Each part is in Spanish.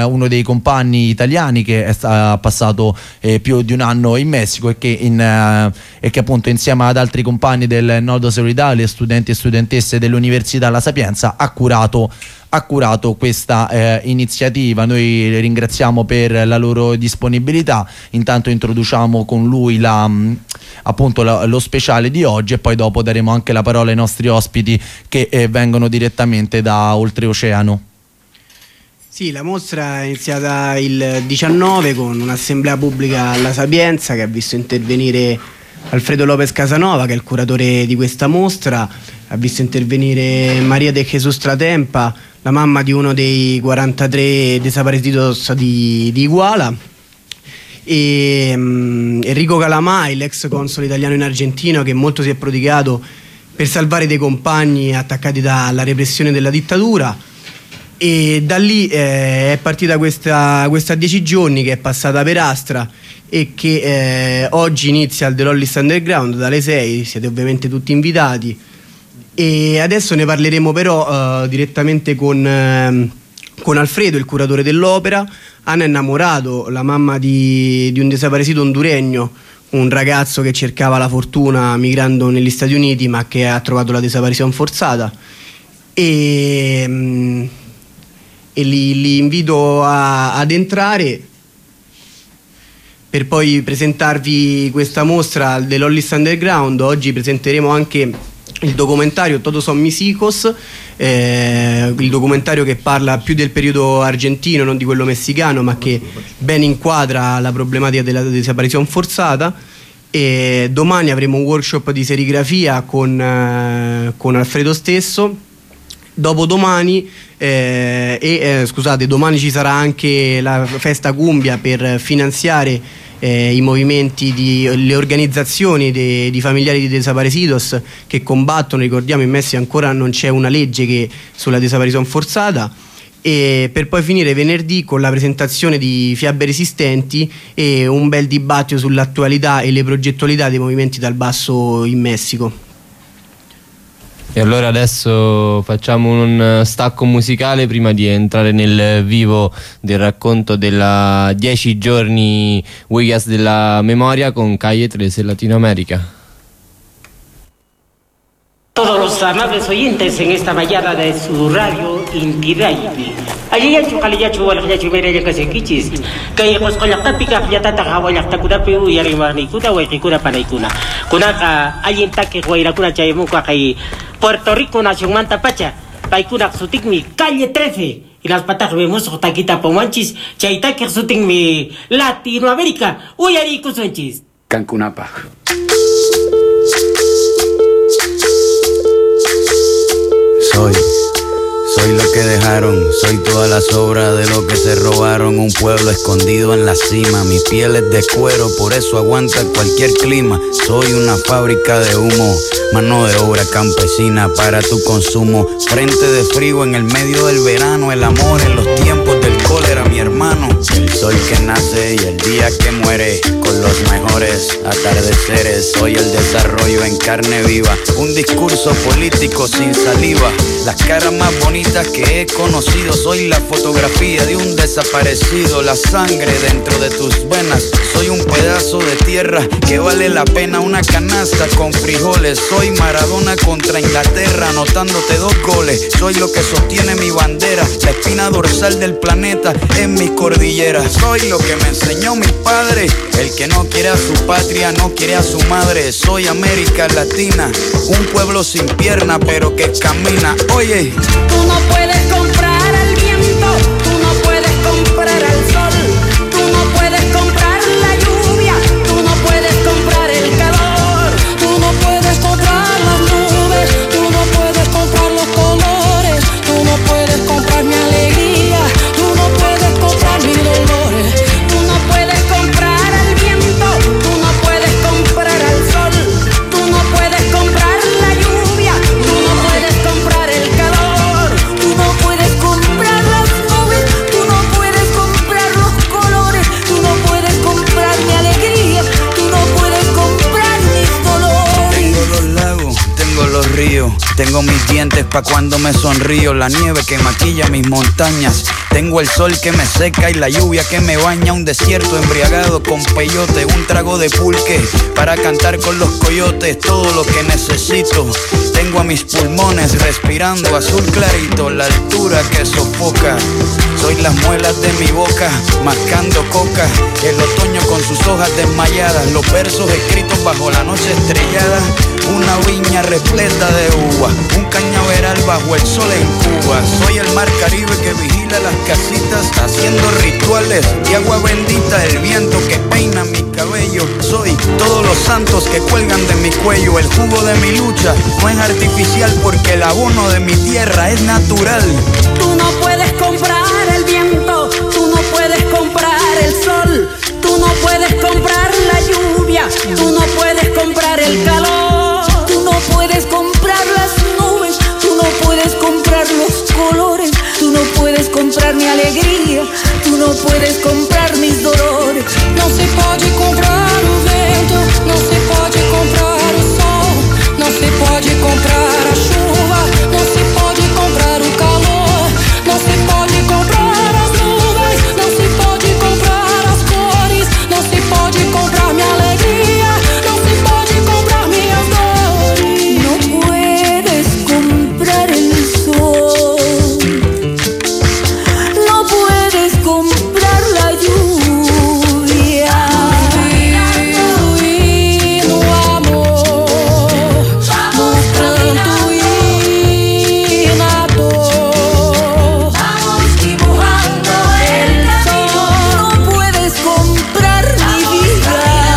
uno dei compagni italiani che ha passato più di un anno in Messico e che appunto insieme ad altri compagni del Nodo Solidale, studenti e studentesse dell'Università La Sapienza, ha curato questa iniziativa. Noi le ringraziamo per la loro disponibilità. Intanto introduciamo con lui lo speciale di oggi, e poi dopo daremo anche la parola ai nostri ospiti che vengono direttamente da oltreoceano. Sì, la mostra è iniziata il 19 con un'assemblea pubblica alla Sapienza che ha visto intervenire Alfredo Lopez Casanova, che è il curatore di questa mostra, ha visto intervenire Maria de Jesus Tratempa, la mamma di uno dei 43 desaparecidos di Iguala, e Enrico Calamai, l'ex console italiano in Argentina, che molto si è prodigato per salvare dei compagni attaccati dalla repressione della dittatura. E da lì è partita questa 10 giorni che è passata per Astra e che oggi inizia al The Lollis Underground dalle 6, siete ovviamente tutti invitati. E adesso ne parleremo però direttamente con Alfredo, il curatore dell'opera, Ana Ennamorato, la mamma di un desaparecido honduregno, un ragazzo che cercava la fortuna migrando negli Stati Uniti ma che ha trovato la desaparizione forzata, e li invito ad entrare per poi presentarvi questa mostra al The Lollis Underground. Oggi presenteremo anche il documentario Todos son mis hijos, il documentario che parla più del periodo argentino, non di quello messicano, ma che ben inquadra la problematica della desaparizione forzata. E domani avremo un workshop di serigrafia con Alfredo stesso. Dopodomani domani ci sarà anche la festa Cumbia per finanziare i movimenti le organizzazioni di familiari di desaparecidos che combattono. Ricordiamo, in Messico ancora non c'è una legge sulla desaparizione forzata. E per poi finire venerdì con la presentazione di Fiabe Resistenti e un bel dibattito sull'attualità e le progettualità dei movimenti dal basso in Messico. E allora adesso facciamo un stacco musicale prima di entrare nel vivo del racconto della 10 giorni Huellas della Memoria con Calle 13 Latinoamérica. Todos los amables oyentes en esta mañana de su radio Inti Raymi. Allí ya chukaliyachu walakyachu meraya kasekichis. Kay qosqollaqtapiqa qillatata qhawallaqtakunapi uyarimarniykuna wayqikuna panaykuna. Kunaqa allintaki wayrakuna chaymunqa kay Puerto Rico nacionmanta pacha. Paykuna sutikmi Calle 13. Y las patas vemos taquita pomanchis. Chaytaki sutikmi Latinoamérica. Uyarikusunchis. Cancunapa. Soy lo que dejaron, soy toda la sobra de lo que se robaron. Un pueblo escondido en la cima, mi piel es de cuero, por eso aguanta cualquier clima. Soy una fábrica de humo, mano de obra campesina para tu consumo. Frente de frío en el medio del verano, el amor en los tiempos del cólera, mi hermano. El sol que nace y el día que muere, con los mejores atardeceres. Soy el desarrollo en carne viva, un discurso político sin saliva. Las caras más bonitas que he conocido, soy la fotografía de un desaparecido. La sangre dentro de tus venas, soy un pedazo de tierra que vale la pena una canasta con frijoles. Soy Maradona contra Inglaterra, anotándote 2 goles. Soy lo que sostiene mi bandera, la espina dorsal del planeta en mis cordilleras. Soy lo que me enseñó mi padre, el que no quiere a su patria, no quiere a su madre. Soy América Latina, un pueblo sin pierna pero que camina. Oye, tú no puedes comprar al viento, tú no puedes comprar al sol, tú no puedes comprar la lluvia, tú no puedes comprar el calor, tú no puedes comprar las nubes, tú no puedes comprar los colores, tú no puedes comprar mi alegría, tú no puedes comprar mis dolores, tú no puedes comprar al viento, tú no puedes comprar al sol, tú no puedes comprar la lluvia, tú no puedes comprar el calor, tú no Tengo mis dientes pa' cuando me sonrío, la nieve que maquilla mis montañas. Tengo el sol que me seca y la lluvia que me baña. Un desierto embriagado con peyote, un trago de pulque para cantar con los coyotes. Todo lo que necesito. Tengo a mis pulmones respirando azul clarito, la altura que sofoca. Soy las muelas de mi boca, mascando coca. El otoño con sus hojas desmayadas, los versos escritos bajo la noche estrellada. Una viña repleta de uva, un cañaveral bajo el sol en Cuba. Soy el mar Caribe que vigila las casitas, haciendo rituales de agua bendita. El viento que peina mi cabello. Soy todos los santos que cuelgan de mi cuello. El jugo de mi lucha no es artificial, porque el abono de mi tierra es natural. Tú no puedes comprar el viento, tú no puedes comprar el sol, tú no puedes comprar la lluvia, tú no puedes comprar el calor, tú no puedes comprar las nubes, tú no puedes comprar los colores, tú no puedes comprar mi alegría, tú no puedes comprar mis dolores. Não se pode comprar o vento, não se pode comprar o sol, não se pode comprar a chuva, não se pode comprar o calor, não se pode comprar as nuvens, não se pode comprar as cores, não se pode comprar minha alegria, não se pode comprar minhas dores. Não puedes comprar el sol, no puedes comprar la lluvia. Y no amor, mostrando y nado. Vamos dibujando el sol. No puedes comprar mi vida.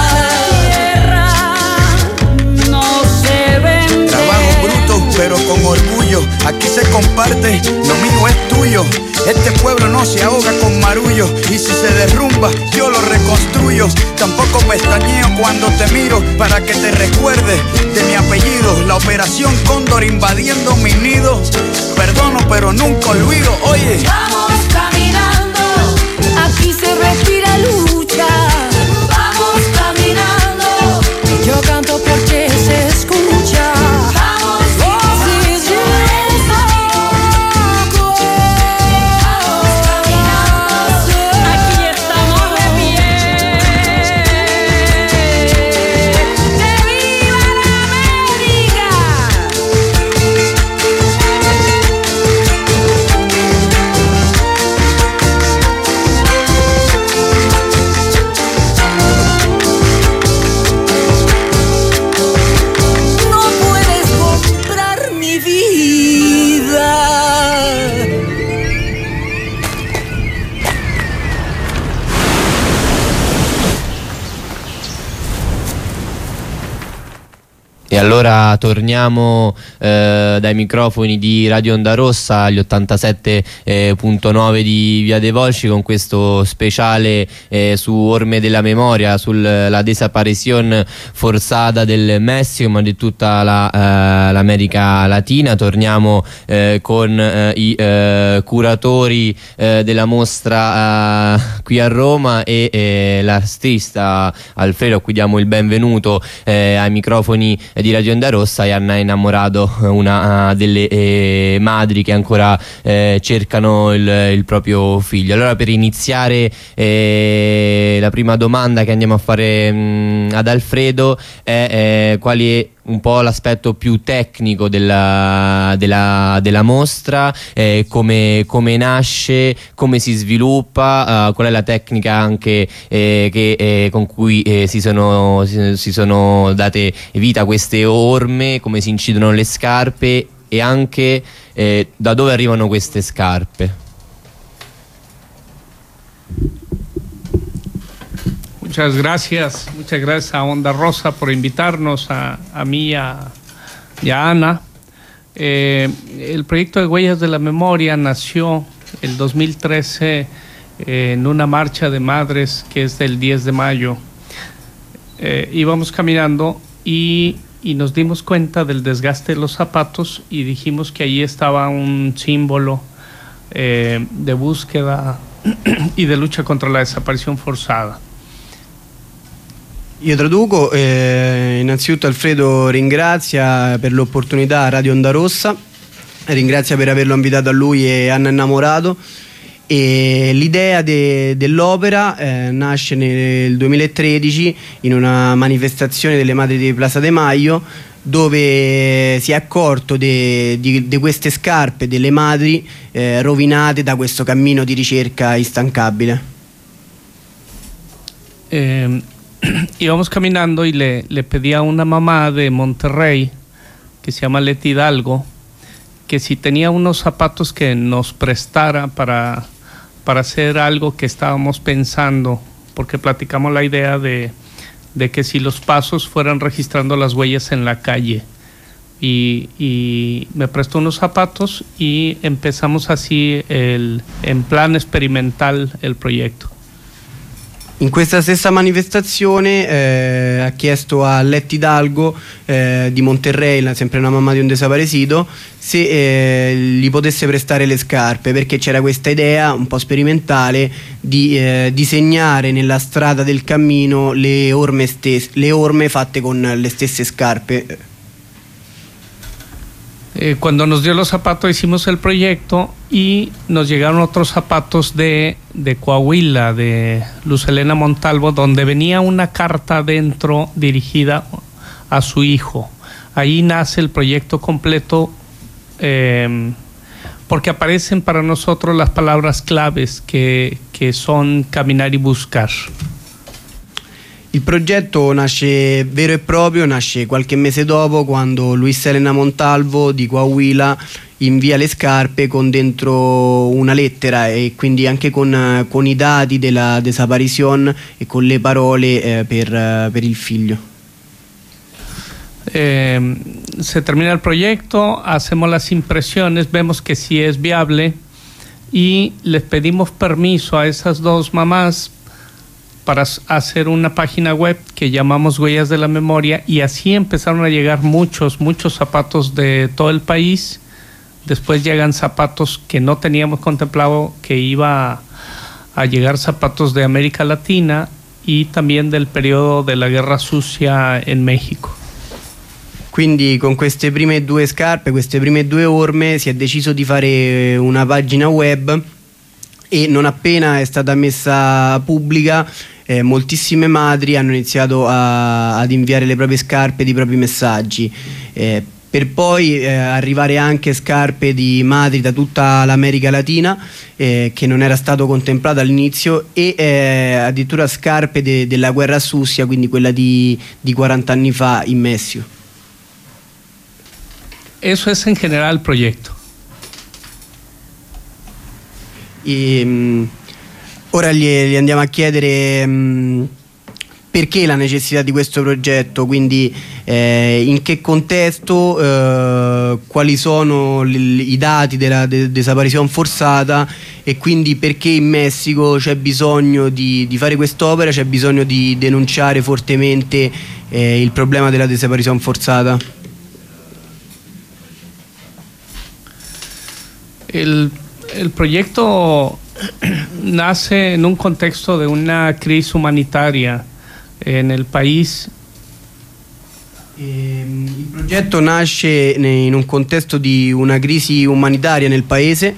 No se vende. Trabajo bruto, pero con orgullo. Aquí se comparte, lo mío es tuyo. Este pueblo no se ahoga con marullo, y si se derrumba, yo lo reconstruyo. Tampoco pestañeo cuando te miro, para que te recuerdes de mi apellido. La operación Cóndor invadiendo mi nido. Perdono, pero nunca olvido. Oye, Vamos caminando, aquí se respira lucha. Vamos caminando, yo canto porque se escucha. Vamos, sí, sí, vamos caminando, aquí estamos de pie. ¡Que viva la América! No puedes comprar mi vida. E allora torniamo dai microfoni di Radio Onda Rossa agli 87.9 di Via dei Volsci con questo speciale su Orme della Memoria, sulla desaparición forzada del Messico, ma di tutta l'America Latina. Torniamo con i curatori della mostra qui a Roma e l'artista Alfredo, a cui diamo il benvenuto ai microfoni di Radio Onda Rossa, e Anna Innamorado, una delle madri che ancora cercano il proprio figlio. Allora, per iniziare la prima domanda che andiamo a fare ad Alfredo è quali è un po' l'aspetto più tecnico della mostra, come nasce, come si sviluppa, qual è la tecnica anche con cui si sono date vita a queste orme, come si incidono le scarpe e anche da dove arrivano queste scarpe. Muchas gracias a Onda Rosa por invitarnos a mí y a Ana. El proyecto de Huellas de la Memoria nació el 2013 en una marcha de madres que es del 10 de mayo. Íbamos caminando y nos dimos cuenta del desgaste de los zapatos y dijimos que allí estaba un símbolo de búsqueda y de lucha contra la desaparición forzada. Io traduco, innanzitutto Alfredo ringrazia per l'opportunità a Radio Onda Rossa, ringrazia per averlo invitato a lui e Anna Innamorato, e l'idea dell'opera nasce nel 2013 in una manifestazione delle Madri di Plaza de Mayo, dove si è accorto di queste scarpe delle madri rovinate da questo cammino di ricerca instancabile. Íbamos caminando y le pedí a una mamá de Monterrey que se llama Leti Hidalgo que si tenía unos zapatos que nos prestara para hacer algo que estábamos pensando, porque platicamos la idea de que si los pasos fueran registrando las huellas en la calle, y me prestó unos zapatos y empezamos así en plan experimental el proyecto. In questa stessa manifestazione ha chiesto a Leti Hidalgo di Monterrey, sempre una mamma di un desaparecido, se gli potesse prestare le scarpe, perché c'era questa idea un po' sperimentale di disegnare nella strada del cammino le orme fatte con le stesse scarpe. Cuando nos dio los zapatos hicimos el proyecto y nos llegaron otros zapatos de Coahuila, de Luz Helena Montalvo, donde venía una carta dentro dirigida a su hijo. Ahí nace el proyecto completo, porque aparecen para nosotros las palabras claves que son caminar y buscar. Il progetto nasce vero e proprio, nasce qualche mese dopo, quando Luis Helena Montalvo di Coahuila invia le scarpe con dentro una lettera, e quindi anche con i dati della desaparición e con le parole per il figlio. Se termina el proyecto, hacemos las impresiones, vemos que sí es viable y les pedimos permiso a esas dos mamás para hacer una página web que llamamos Huellas de la Memoria, y así empezaron a llegar muchos zapatos de todo el país. Después llegan zapatos que no teníamos contemplado que iba a llegar, zapatos de América Latina y también del periodo de la Guerra Sucia en México. Quindi con queste prime due scarpe, queste prime due orme, si è deciso di fare una pagina web, e non appena è stata messa pubblica moltissime madri hanno iniziato ad inviare le proprie scarpe, i propri messaggi, per poi arrivare anche scarpe di madri da tutta l'America Latina, che non era stato contemplato all'inizio, e addirittura scarpe della guerra Sucia, quindi quella di 40 anni fa in Messico. Eso es en general el proyecto. Ora gli andiamo a chiedere perché la necessità di questo progetto, quindi in che contesto, quali sono i dati della desaparizione forzata, e quindi perché in Messico c'è bisogno di fare quest'opera, c'è bisogno di denunciare fortemente il problema della desaparizione forzata. El proyecto nace en un contexto de una crisis humanitaria en el país. Il progetto nasce in un contesto di una crisi umanitaria nel paese.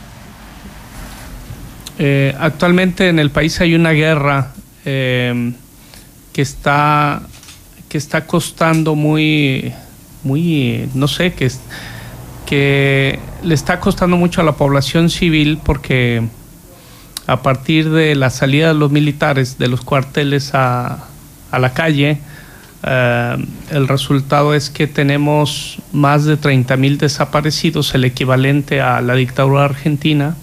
Actualmente en el país hay una guerra que está costando muy, no sé, que le está costando mucho a la población civil, porque a partir de la salida de los militares de los cuarteles a la calle, el resultado es que tenemos más de 30.000 desaparecidos, el equivalente a la dictadura argentina.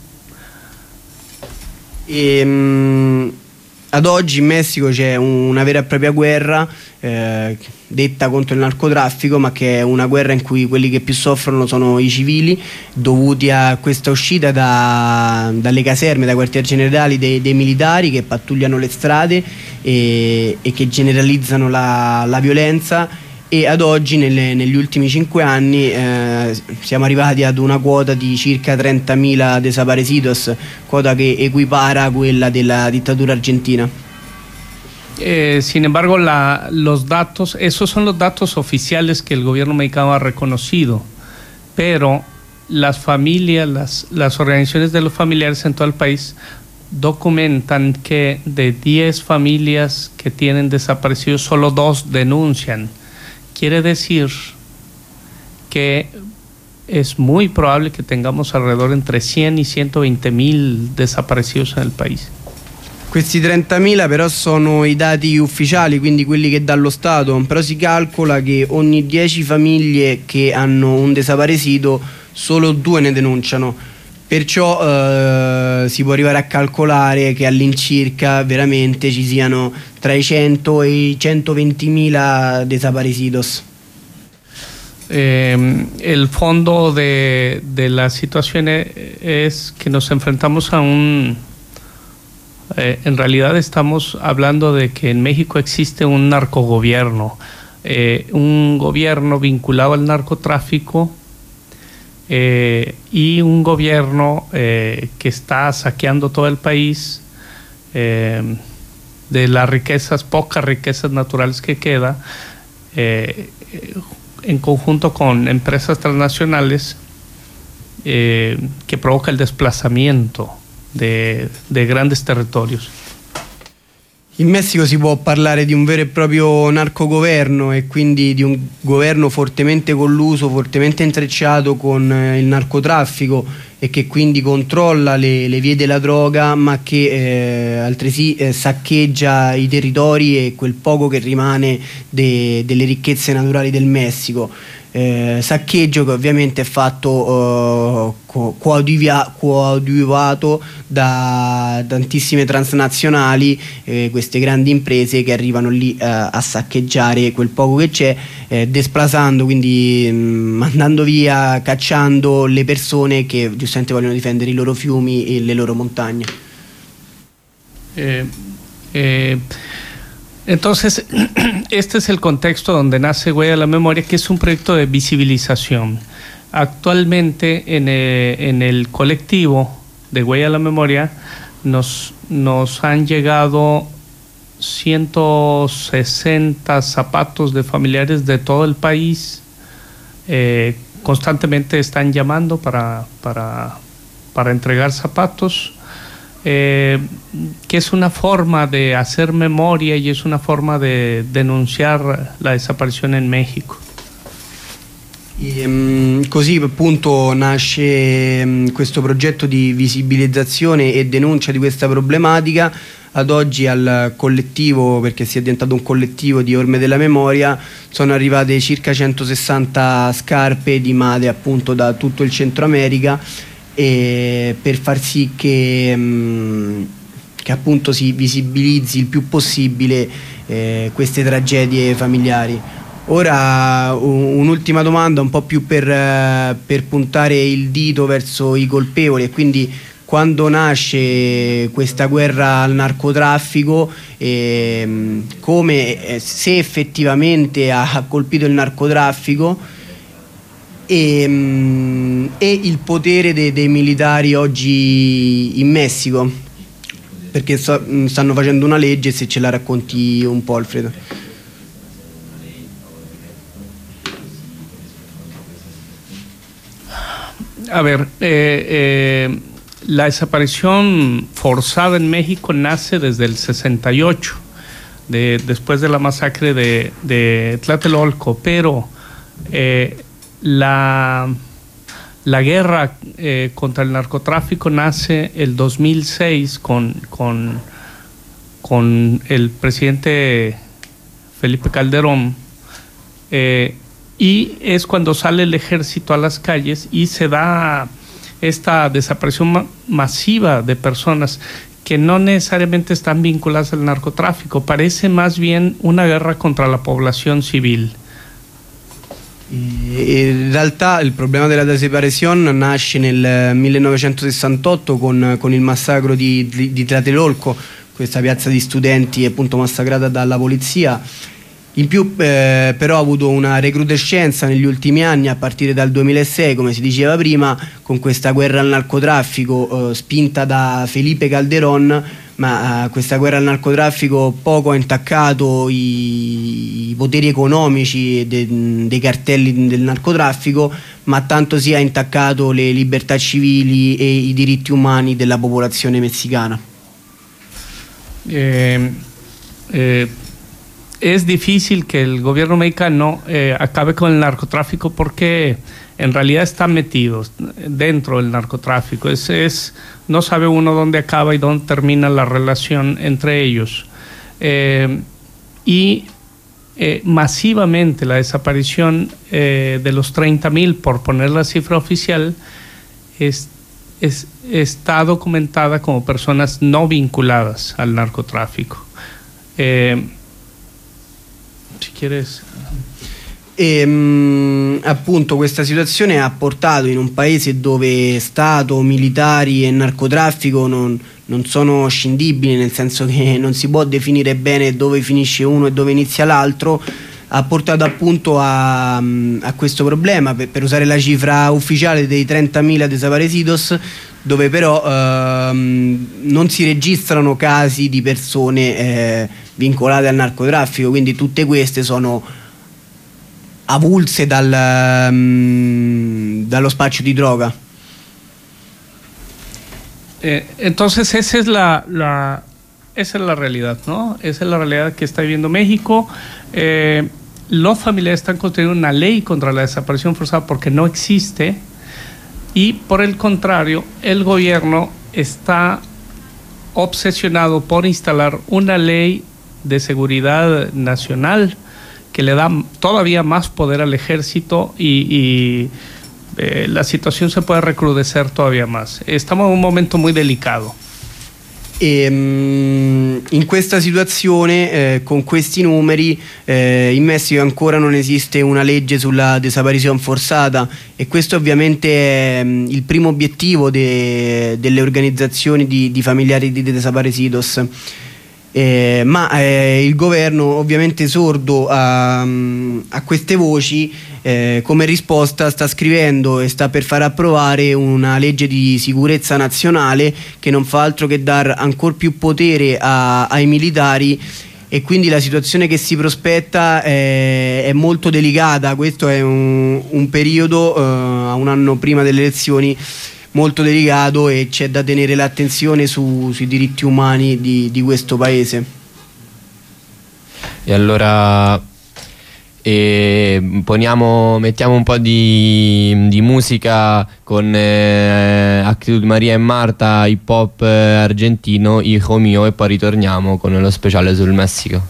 Ad oggi in Messico c'è una vera e propria guerra detta contro il narcotraffico, ma che è una guerra in cui quelli che più soffrono sono i civili, dovuti a questa uscita dalle caserme, dai quartieri generali dei militari che pattugliano le strade e che generalizzano la violenza. E ad oggi, negli ultimi 5 anni, siamo arrivati ad una quota di circa 30.000 desaparecidos, quota che equipara a quella della dittatura argentina. Sin embargo, los datos, esos son los datos oficiales que el gobierno mexicano ha reconocido, pero las familias, las organizaciones de los familiares en todo el país documentan que de 10 familias que tienen desaparecidos, solo 2 denuncian. Quiere decir que es muy probable que tengamos alrededor entre 100 y 120.000 desaparecidos en el país. Questi 30.000 però sono i dati ufficiali, quindi quelli che dà lo Stato, però si calcola che ogni 10 famiglie che hanno un desaparecido solo 2 ne denunciano, perciò si può arrivare a calcolare che all'incirca veramente ci siano tra i 100 e i 120.000 desaparecidos. El fondo de la situación es que nos enfrentamos a en realidad estamos hablando de que en México existe un narcogobierno, un gobierno vinculado al narcotráfico y un gobierno que está saqueando todo el país de las riquezas, pocas riquezas naturales que queda, en conjunto con empresas transnacionales que provoca el desplazamiento de grandes territorios. In Messico si può parlare di un vero e proprio narcogoverno e quindi di un governo fortemente colluso, fortemente intrecciato con il narcotraffico e che quindi controlla le vie della droga, ma che altresì saccheggia i territori e quel poco che rimane delle ricchezze naturali del Messico. Saccheggio che ovviamente è fatto coadiuvato da tantissime transnazionali, queste grandi imprese che arrivano lì a saccheggiare quel poco che c'è, desplazando, quindi mandando via, cacciando le persone che giustamente vogliono difendere i loro fiumi e le loro montagne. Entonces, este es el contexto donde nace Huella de la Memoria, que es un proyecto de visibilización. Actualmente en el colectivo de Huella de la Memoria nos han llegado 160 zapatos de familiares de todo el país. Constantemente están llamando para entregar zapatos. Que es una forma de hacer memoria y es una forma de denunciare la desaparizione in Messico. Così appunto nasce questo progetto di visibilizzazione e denuncia di questa problematica. Ad oggi al collettivo, perché si è diventato un collettivo di Orme della Memoria, sono arrivate circa 160 scarpe di madre appunto da tutto il Centro America, e per far sì che appunto si visibilizzi il più possibile queste tragedie familiari. Ora un'ultima domanda, un po' più per puntare il dito verso i colpevoli, e quindi quando nasce questa guerra al narcotraffico, come se effettivamente ha colpito il narcotraffico e il potere dei militari oggi in Messico, perché stanno facendo una legge, se ce la racconti un po', Alfredo. A ver, la desaparición forzada en México nace desde el 68, después de la masacre de Tlatelolco, pero la guerra contra el narcotráfico nace el 2006 con el presidente Felipe Calderón, y es cuando sale el ejército a las calles y se da esta desaparición masiva de personas que no necesariamente están vinculadas al narcotráfico. Parece más bien una guerra contra la población civil. In realtà il problema della desaparizione nasce nel 1968 con il massacro di Tlatelolco, questa piazza di studenti appunto massacrata dalla polizia. In più però ha avuto una recrudescenza negli ultimi anni, a partire dal 2006, come si diceva prima, con questa guerra al narcotraffico spinta da Felipe Calderón, ma questa guerra al narcotraffico poco ha intaccato i poteri economici dei cartelli del narcotraffico, ma tanto si ha intaccato le libertà civili e i diritti umani della popolazione mexicana. Es difícil que el gobierno mexicano acabe con el narcotráfico porque en realidad están metidos dentro del narcotráfico. No sabe uno dónde acaba y dónde termina la relación entre ellos. Masivamente la desaparición de los 30,000, por poner la cifra oficial, está documentada como personas no vinculadas al narcotráfico. Si quieres... appunto questa situazione ha portato in un paese dove Stato, militari e narcotraffico non sono scindibili, nel senso che non si può definire bene dove finisce uno e dove inizia l'altro, ha portato appunto a questo problema, per usare la cifra ufficiale dei 30,000 desaparecidos, dove però non si registrano casi di persone vincolate al narcotraffico, quindi tutte queste sono avulse dallo spaccio di droga. Entonces esa es la realidad, ¿no? Esa es la realidad que está viviendo México. Los familiares están construyendo una ley contra la desaparición forzada porque no existe, y por el contrario, el gobierno está obsesionado por instalar una ley de seguridad nacional que le da todavía más poder al ejército y la situación se puede recrudecer todavía más. Estamos en un momento muy delicado. In questa situazione, con questi numeri, in Messico ancora non esiste una legge sulla desaparizione forzata, e questo ovviamente è il primo obiettivo delle organizzazioni di familiari di desaparecidos. Ma il governo, ovviamente sordo a queste voci, come risposta sta scrivendo e sta per far approvare una legge di sicurezza nazionale che non fa altro che dar ancora più potere ai militari, e quindi la situazione che si prospetta è molto delicata. Questo è un periodo, a un anno prima delle elezioni, molto delicato, e c'è da tenere l'attenzione sui diritti umani di questo paese. E allora mettiamo un po' di musica con Actitud Maria e Marta, hip hop argentino, Hijo Mio, e poi ritorniamo con lo speciale sul Messico.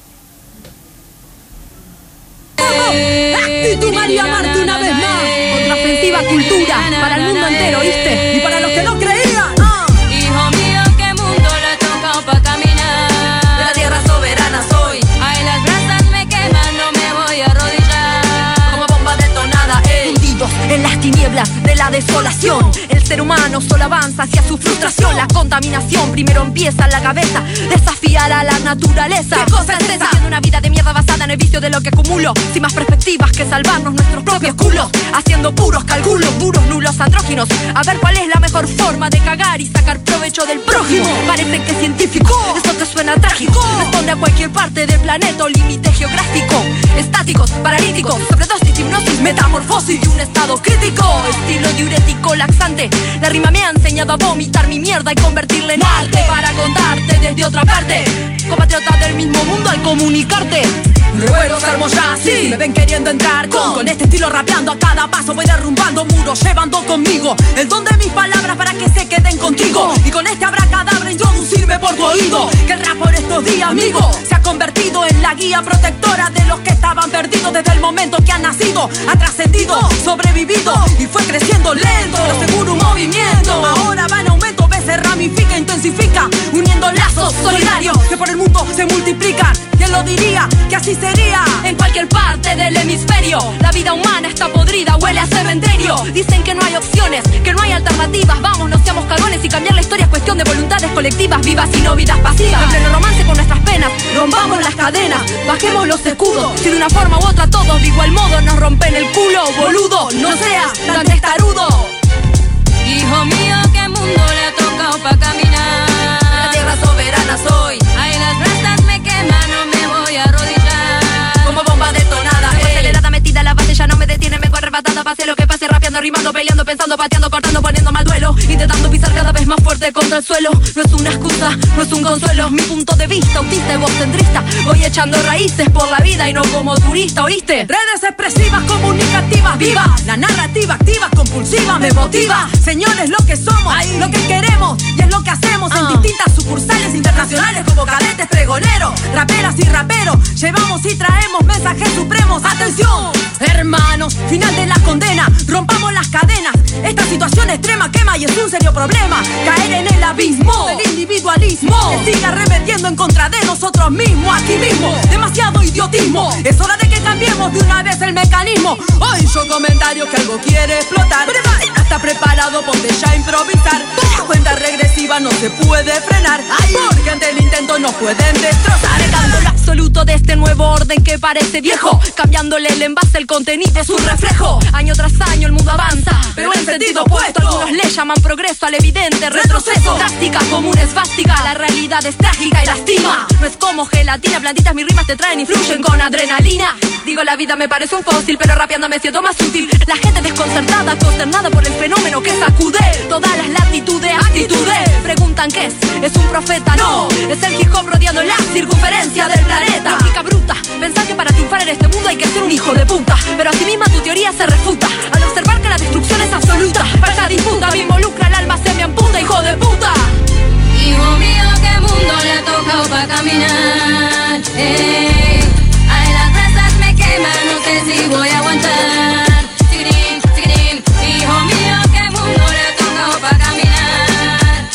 Actitud María Marta una vez más, contra ofensiva cultura, para el mundo entero, ¿viste? Y para los que no creían. Hijo mío, qué mundo le toca pa' caminar. De la tierra soberana soy. Ay, las brasas me queman, no me voy a arrodillar. Como bomba detonada, hundidos en las tinieblas de la desolación. El ser humano solo avanza hacia su frustración. La contaminación primero empieza en la cabeza. Desafiar a la naturaleza. ¿Qué cosa es esa? Haciendo una vida de mierda basada en el vicio de lo que acumulo. Sin más perspectivas que salvarnos nuestros propios culos. Haciendo puros cálculos, duros, nulos, andróginos. A ver cuál es la mejor forma de cagar y sacar provecho del prójimo. Parece que es científico, esto te suena trágico. Responde a cualquier parte del planeta o límite geográfico. Estáticos, paralíticos, sobredosis, hipnosis, metamorfosis y un estado crítico. Estilo diurético laxante. La rima me ha enseñado a vomitar mi mierda y convertirla en arte para contarte desde otra parte. Compatriota del mismo mundo al comunicarte. Revuelos armo ya así, me ven queriendo entrar con este estilo rapeando a cada paso. Voy derrumbando muros, llevando conmigo el don de mis palabras para que se queden contigo. Y con este abracadabra introducirme por tu oído. Que el rap por estos días, amigo, se ha convertido en la guía protectora de los que estaban perdidos desde el momento que han nacido. Ha trascendido, sobrevivido y fue creciendo lento, pero seguro un movimiento. Ahora va en aumento, se ramifica, intensifica, uniendo lazos solidarios que por el mundo se multiplican. ¿Quién lo diría? Que así sería en cualquier parte del hemisferio. La vida humana está podrida, huele a cementerio. Dicen que no hay opciones, que no hay alternativas. Vamos, no seamos cagones, y cambiar la historia es cuestión de voluntades colectivas vivas y no vidas pasivas. En pleno romance con nuestras penas, rompamos las cadenas, bajemos los escudos. Si de una forma u otra todos de igual modo nos rompen el culo, boludo, no seas tan testarudo. Hijo mío, qué mundo le ha tocado pa' caminar. La tierra soberana Cantando, rimando, peleando, pensando, pateando, cortando, poniendo mal duelo. Intentando pisar cada vez más fuerte contra el suelo. No es una excusa, no es un consuelo. Mi punto de vista, autista, egocentrista. Voy echando raíces por la vida y no como turista, ¿oíste? Redes expresivas, comunicativas, viva. La narrativa activa, compulsiva, me motiva. Señores, lo que somos, lo que queremos y es lo que hacemos en distintas sucursales internacionales como cadetes, pregoneros, raperas y raperos. Llevamos y traemos mensajes supremos. Atención, hermanos, final de la condena. Rompamos las cadenas. Esta situación extrema quema y es un serio problema. Caer en el abismo del individualismo que siga arremetiendo en contra de nosotros mismos. Aquí mismo, demasiado idiotismo. Es hora de que cambiemos de una vez el mecanismo. Hoy yo comentario que algo quiere explotar. Si no está preparado, ponte ya a improvisar. La cuenta regresiva no se puede frenar, porque ante el intento nos pueden destrozar. Heredando lo absoluto de este nuevo orden que parece viejo, cambiándole el envase, el contenido es un reflejo. Año tras año el mundo avanza, pero en sentido opuesto. Algunos le llaman progreso al evidente retroceso. Drástica como una esvástica, la realidad es trágica y lastima. No es como gelatina, blanditas mis rimas te traen y fluyen con adrenalina. Digo, la vida me parece un fósil, pero rapeando me siento más útil. La gente desconcertada, consternada por el fenómeno que sacude todas las latitudes, actitudes. Preguntan qué es un profeta, no. Es el hip hop rodeando la circunferencia del planeta. Lógica bruta, pensar que para triunfar en este mundo hay que ser un hijo de puta. Pero así misma tu teoría se refuta al observar que la destrucción es absoluta. Para esta disputa me involucra el alma, se me amputa, hijo de puta. Hijo mío, qué mundo le ha tocado pa' caminar. Ay, las brasas me queman, no sé si voy a aguantar. Tigrín, tigrín, hijo mío, qué mundo le ha tocado pa' caminar.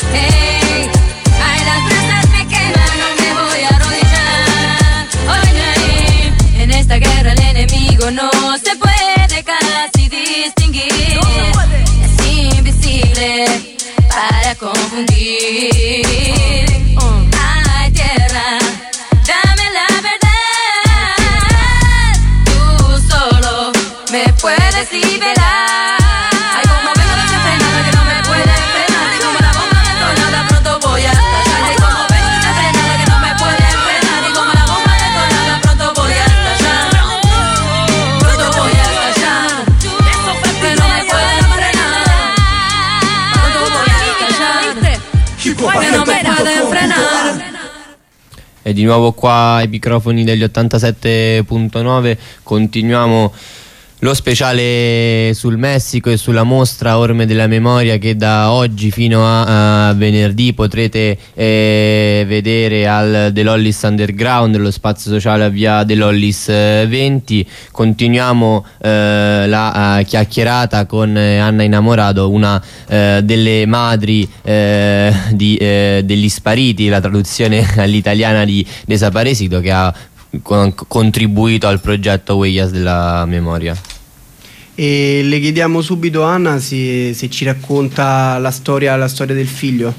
Ay, las brasas me queman, no me voy a arrodillar. Oye, en esta guerra el enemigo no se puede casi distinguir. Es invisible para confundir. Ay, tierra, dame la verdad. Tú solo me puedes liberar. Ay, como vengo desenfrenada que no me pueden frenar. Y como la bomba detonada pronto voy a estallar. Ay, como vengo desenfrenada que no me pueden frenar. Y como la bomba detonada pronto voy a estallar. Pronto voy a estallar. Que no me pueden frenar. Pronto voy a estallar. Que no me pueden frenar. E di nuovo qua ai microfoni degli 87.9 continuiamo lo speciale sul Messico e sulla mostra Orme della Memoria che da oggi fino a venerdì potrete vedere al De Lollis Underground, lo spazio sociale a via De Lollis 20. Continuiamo la chiacchierata con Anna Inamorado, una delle madri degli spariti, la traduzione all'italiana di Desaparecido, che ha contribuito al progetto Huellas della Memoria. E le chiediamo subito a Anna se ci racconta la storia del figlio.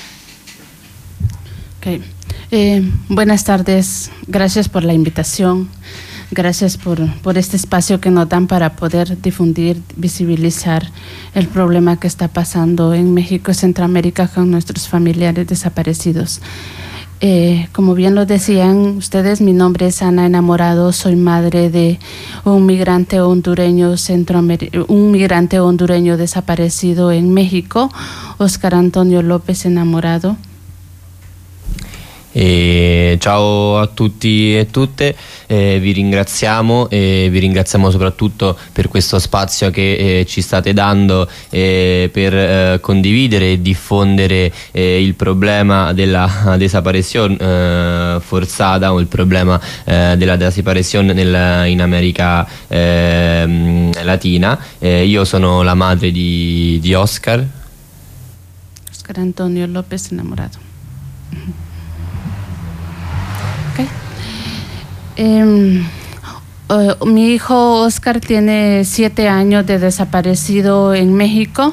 Okay. Buenas tardes, gracias por la invitación, gracias por este espacio que nos dan para poder difundir, visibilizar el problema que está pasando en México y Centroamérica con nuestros familiares desaparecidos. Como bien lo decían ustedes, mi nombre es Ana Enamorado, soy madre de un migrante hondureño desaparecido en México, Oscar Antonio López Enamorado. Ciao a tutti e tutte, vi ringraziamo e vi ringraziamo soprattutto per questo spazio che ci state dando per condividere e diffondere il problema della desaparición forzata o il problema della desaparición in America Latina. Io sono la madre di Oscar Antonio López Enamorado. Mi hijo Oscar tiene 7 años de desaparecido en México.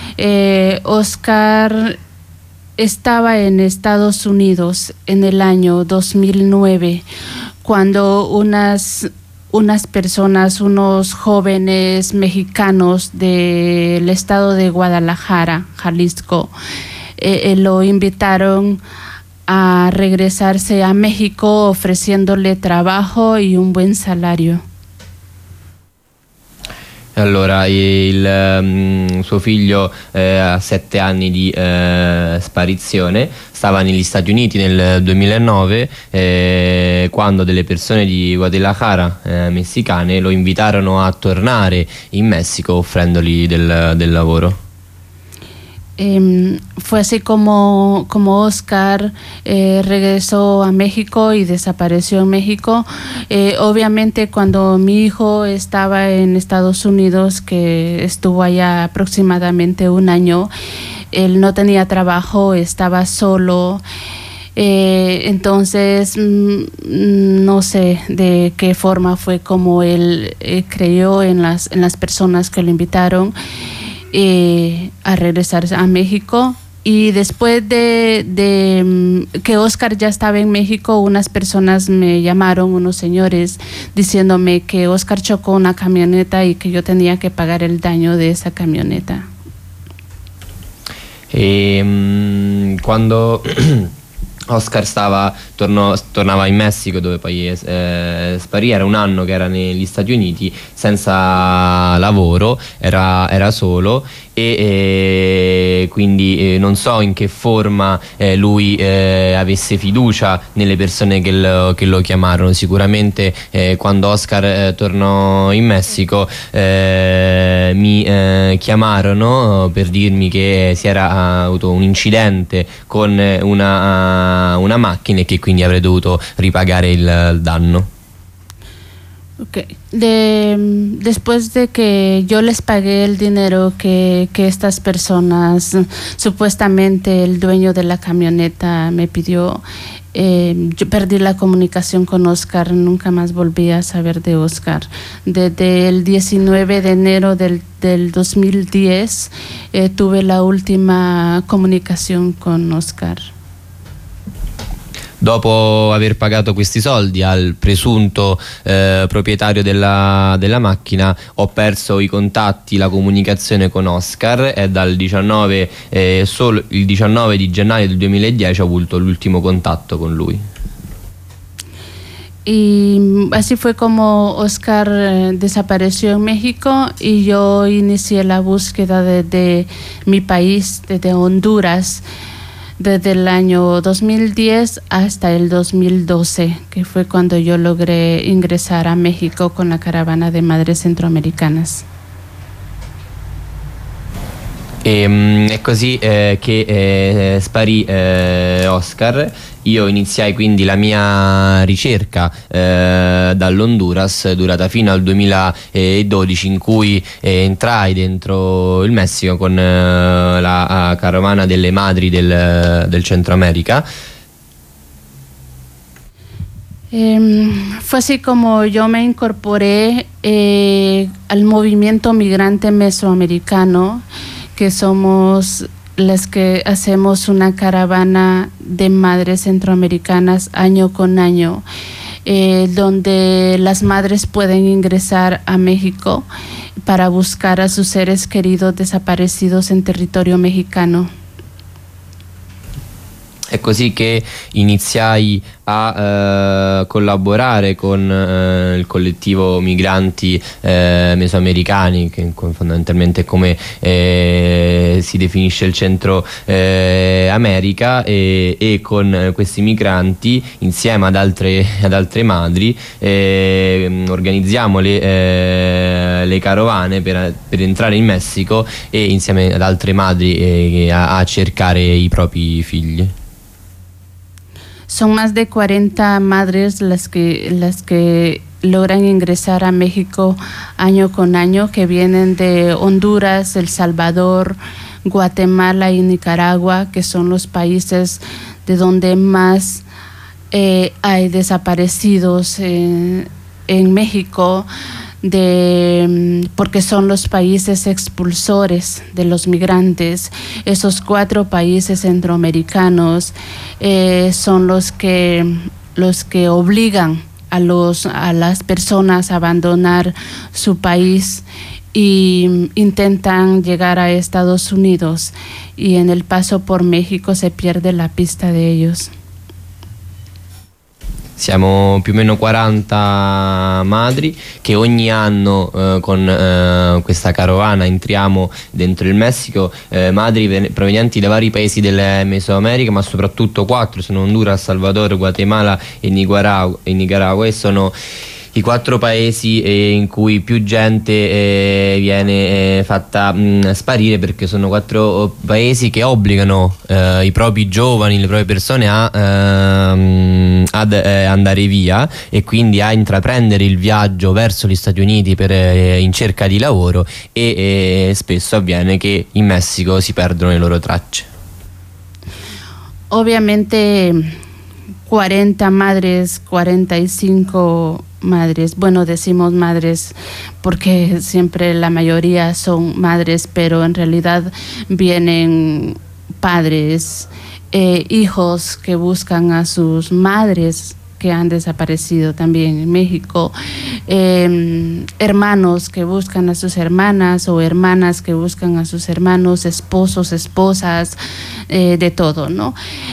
Oscar estaba en Estados Unidos en el año 2009 cuando unas personas, unos jóvenes mexicanos del estado de Guadalajara, Jalisco, lo invitaron a regresarse a México ofreciéndole trabajo y un buen salario. Allora, suo figlio ha 7 anni di sparizione, stava negli Stati Uniti nel 2009 quando delle persone di Guadalajara messicane lo invitarono a tornare in Messico offrendogli del lavoro. Fue así como Oscar regresó a México y desapareció en México. Obviamente cuando mi hijo estaba en Estados Unidos, que estuvo allá aproximadamente un año, él no tenía trabajo, estaba solo. Entonces no sé de qué forma fue como él creyó en las personas que lo invitaron a regresar a México. Y después de que Oscar ya estaba en México, unas personas me llamaron, unos señores, diciéndome que Oscar chocó una camioneta y que yo tenía que pagar el daño de esa camioneta. Quando Oscar tornava in Messico, dove poi sparì, era un anno che era negli Stati Uniti senza lavoro, era solo e quindi non so in che forma lui avesse fiducia nelle persone che lo chiamarono. Sicuramente quando Oscar tornò in Messico mi chiamarono per dirmi che si era avuto un incidente con una macchina e che quindi avrei dovuto ripagare il danno. Okay. Después de que yo les pagué el dinero que estas personas, supuestamente el dueño de la camioneta me pidió, yo perdí la comunicación con Oscar, nunca más volví a saber de Oscar. Desde el 19 de enero del 2010 tuve la última comunicación con Oscar. Dopo aver pagato questi soldi al presunto proprietario della macchina, ho perso i contatti, la comunicazione con Oscar e dal 19 solo il 19 di gennaio del 2010 ho avuto l'ultimo contatto con lui. Y así fue como Oscar desapareció en México y yo inicié la búsqueda de mi país, desde Honduras, desde el año 2010 hasta el 2012, que fue cuando yo logré ingresar a México con la caravana de madres centroamericanas. È così che sparì Oscar. Io iniziai quindi la mia ricerca dall'Honduras, durata fino al 2012, in cui entrai dentro il Messico con la carovana delle madri del Centro America. Fue así como yo me incorporé al movimiento migrante mesoamericano, que somos las que hacemos una caravana de madres centroamericanas año con año, donde las madres pueden ingresar a México para buscar a sus seres queridos desaparecidos en territorio mexicano. È così che iniziai a collaborare con il collettivo migranti mesoamericani, che fondamentalmente è come si definisce il Centro America, e con questi migranti, insieme ad altre madri, organizziamo le carovane per entrare in Messico e insieme ad altre madri a cercare i propri figli. Son más de 40 madres las que logran ingresar a México año con año, que vienen de Honduras, El Salvador, Guatemala y Nicaragua, que son los países de donde más hay desaparecidos en México, porque son los países expulsores de los migrantes. Esos 4 países centroamericanos son los que obligan a las personas a abandonar su país y intentan llegar a Estados Unidos, y en el paso por México se pierde la pista de ellos. Siamo più o meno 40 madri che ogni anno con questa carovana entriamo dentro il Messico, madri provenienti da vari paesi del Mesoamerica, ma soprattutto 4, sono Honduras, Salvador, Guatemala e Nicaragua, e sono i 4 paesi in cui più gente viene fatta sparire, perché sono 4 paesi che obbligano i propri giovani, le proprie persone ad andare via e quindi a intraprendere il viaggio verso gli Stati Uniti in cerca di lavoro, e spesso avviene che in Messico si perdono le loro tracce. Ovviamente 40 madres, 45 madres, bueno, decimos madres porque siempre la mayoría son madres, pero en realidad vienen padres, hijos que buscan a sus madres que han desaparecido también en México, hermanos que buscan a sus hermanas o hermanas que buscan a sus hermanos, esposos, esposas, de todo, ¿no?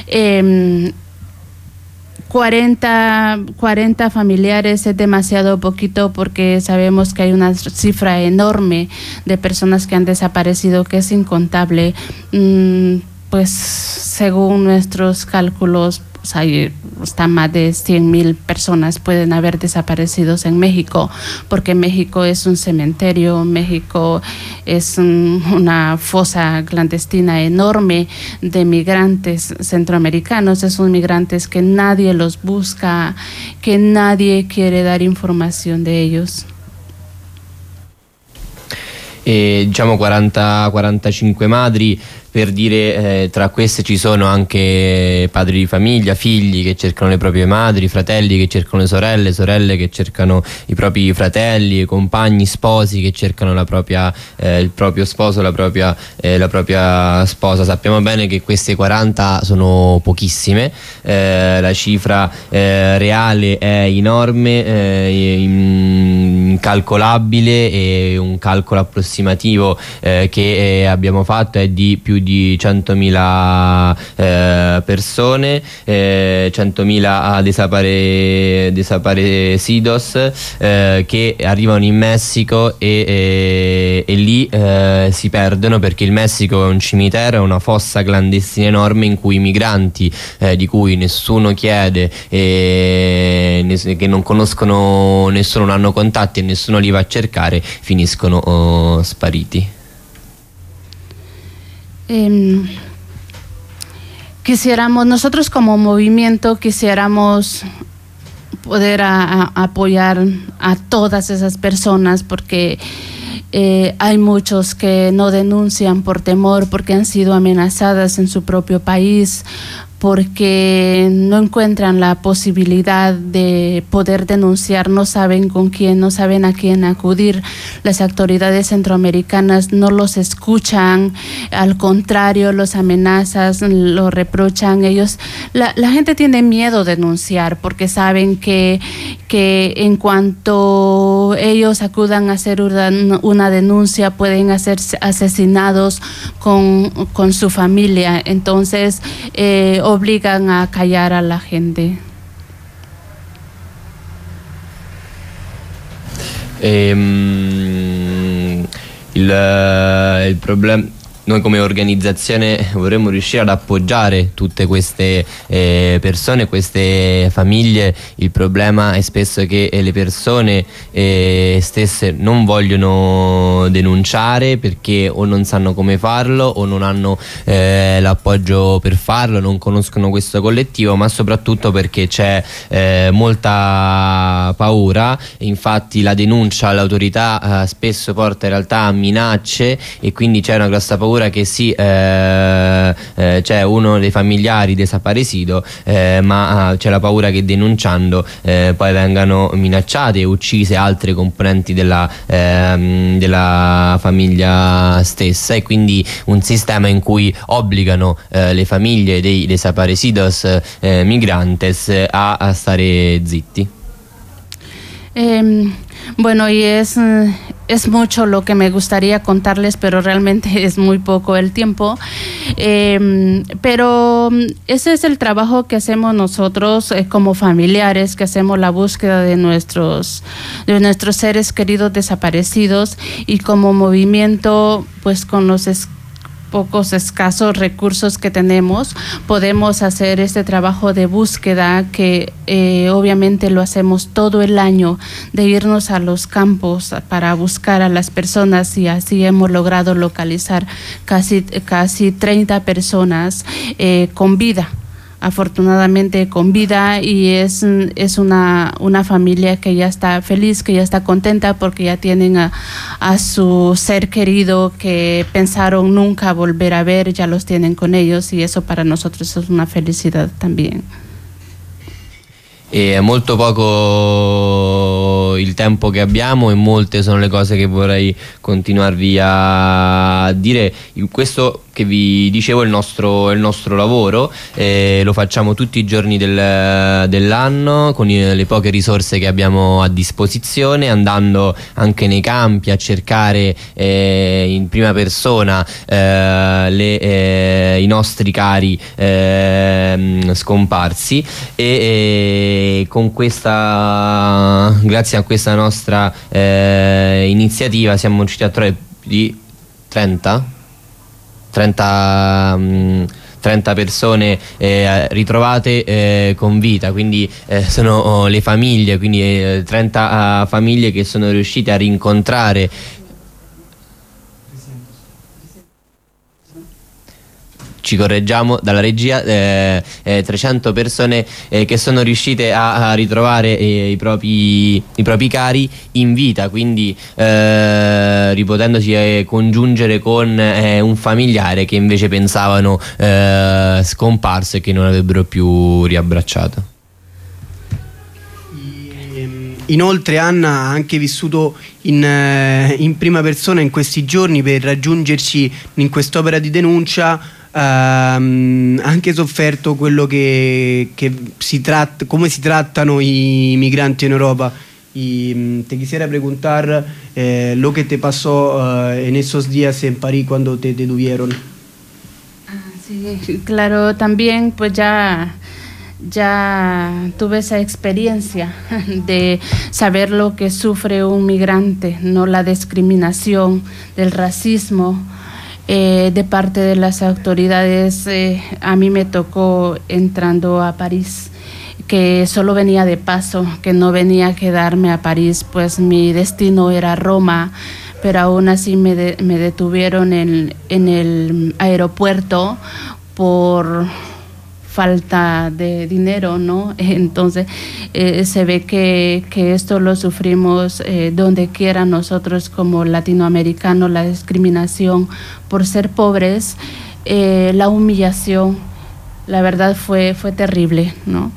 40 familiares es demasiado poquito, porque sabemos que hay una cifra enorme de personas que han desaparecido que es incontable. Pues según nuestros cálculos, hasta más de 100,000 personas pueden haber desaparecido en México, porque México es un cementerio, México es una fosa clandestina enorme de migrantes centroamericanos. Esos migrantes que nadie los busca, que nadie quiere dar información de ellos. Diciamo 40-45 madri, per dire, tra queste ci sono anche padri di famiglia, figli che cercano le proprie madri, fratelli che cercano le sorelle, sorelle che cercano i propri fratelli, compagni, sposi che cercano il proprio sposo, la propria sposa. Sappiamo bene che queste 40 sono pochissime, la cifra reale è enorme, incalcolabile, e un calcolo approssimativo che abbiamo fatto è di più di 100.000 persone, 100.000 desaparecidos che arrivano in Messico e lì si perdono, perché il Messico è un cimitero, è una fossa clandestina enorme in cui i migranti di cui nessuno chiede, che non conoscono nessuno, non hanno contatti e nessuno li va a cercare, finiscono spariti. Nosotros como movimiento quisiéramos poder apoyar a todas esas personas, porque hay muchos que no denuncian por temor, porque han sido amenazadas en su propio país, porque no encuentran la posibilidad de poder denunciar, no saben con quién, no saben a quién acudir. Las autoridades centroamericanas no los escuchan, al contrario, los amenazan, los reprochan. La gente tiene miedo de denunciar, porque saben que en cuanto ellos acudan a hacer una denuncia pueden ser asesinados con su familia. Entonces obligan a callar a la gente. Il problema, noi come organizzazione vorremmo riuscire ad appoggiare tutte queste persone, queste famiglie. Il problema è spesso che le persone stesse non vogliono denunciare, perché o non sanno come farlo o non hanno l'appoggio per farlo, non conoscono questo collettivo, ma soprattutto perché c'è molta paura. Infatti la denuncia all'autorità spesso porta in realtà a minacce, e quindi c'è una grossa paura che sì, c'è uno dei familiari desaparecido, ma c'è la paura che denunciando poi vengano minacciate e uccise altre componenti della famiglia stessa, e quindi un sistema in cui obbligano le famiglie dei desaparecidos migrantes a stare zitti. Bueno, y es mucho lo que me gustaría contarles, pero realmente es muy poco el tiempo. Pero ese es el trabajo que hacemos nosotros como familiares, que hacemos la búsqueda de nuestros seres queridos desaparecidos, y como movimiento, pues con los pocos escasos recursos que tenemos, podemos hacer este trabajo de búsqueda que obviamente lo hacemos todo el año, de irnos a los campos para buscar a las personas, y así hemos logrado localizar casi 30 personas con vida. Afortunadamente con vida, y es una familia que ya está feliz, que ya está contenta, porque ya tienen a su ser querido que pensaron nunca volver a ver, ya los tienen con ellos, y eso para nosotros es una felicidad también. È molto poco il tempo che abbiamo, e molte sono le cose che vorrei continuarvi a dire. Questo che vi dicevo è il nostro lavoro, lo facciamo tutti i giorni dell'anno con le poche risorse che abbiamo a disposizione, andando anche nei campi a cercare in prima persona i nostri cari scomparsi, e con grazie a questa nostra iniziativa siamo riusciti a trovare di 30 persone ritrovate con vita, quindi sono le famiglie, quindi 30 famiglie che sono riuscite a rincontrare. Ci correggiamo dalla regia, 300 persone che sono riuscite a ritrovare i propri cari in vita, quindi ripotendosi congiungere con un familiare che invece pensavano scomparso e che non avrebbero più riabbracciato. Inoltre Anna ha anche vissuto in prima persona in questi giorni, per raggiungerci in quest'opera di denuncia, anche sofferto quello come si trattano i migranti en Europa. Y te quisiera preguntar lo que te pasó en esos días en París cuando te detuvieron. Sí, claro, también pues ya tuve esa experiencia de saber lo que sufre un migrante, no, la discriminación, del racismo de parte de las autoridades. A mí me tocó entrando a París, que solo venía de paso, que no venía a quedarme a París, pues mi destino era Roma, pero aún así me detuvieron en el aeropuerto por falta de dinero, ¿no? Entonces se ve que esto lo sufrimos donde quiera nosotros como latinoamericanos, la discriminación por ser pobres, la humillación, la verdad fue terrible, ¿no?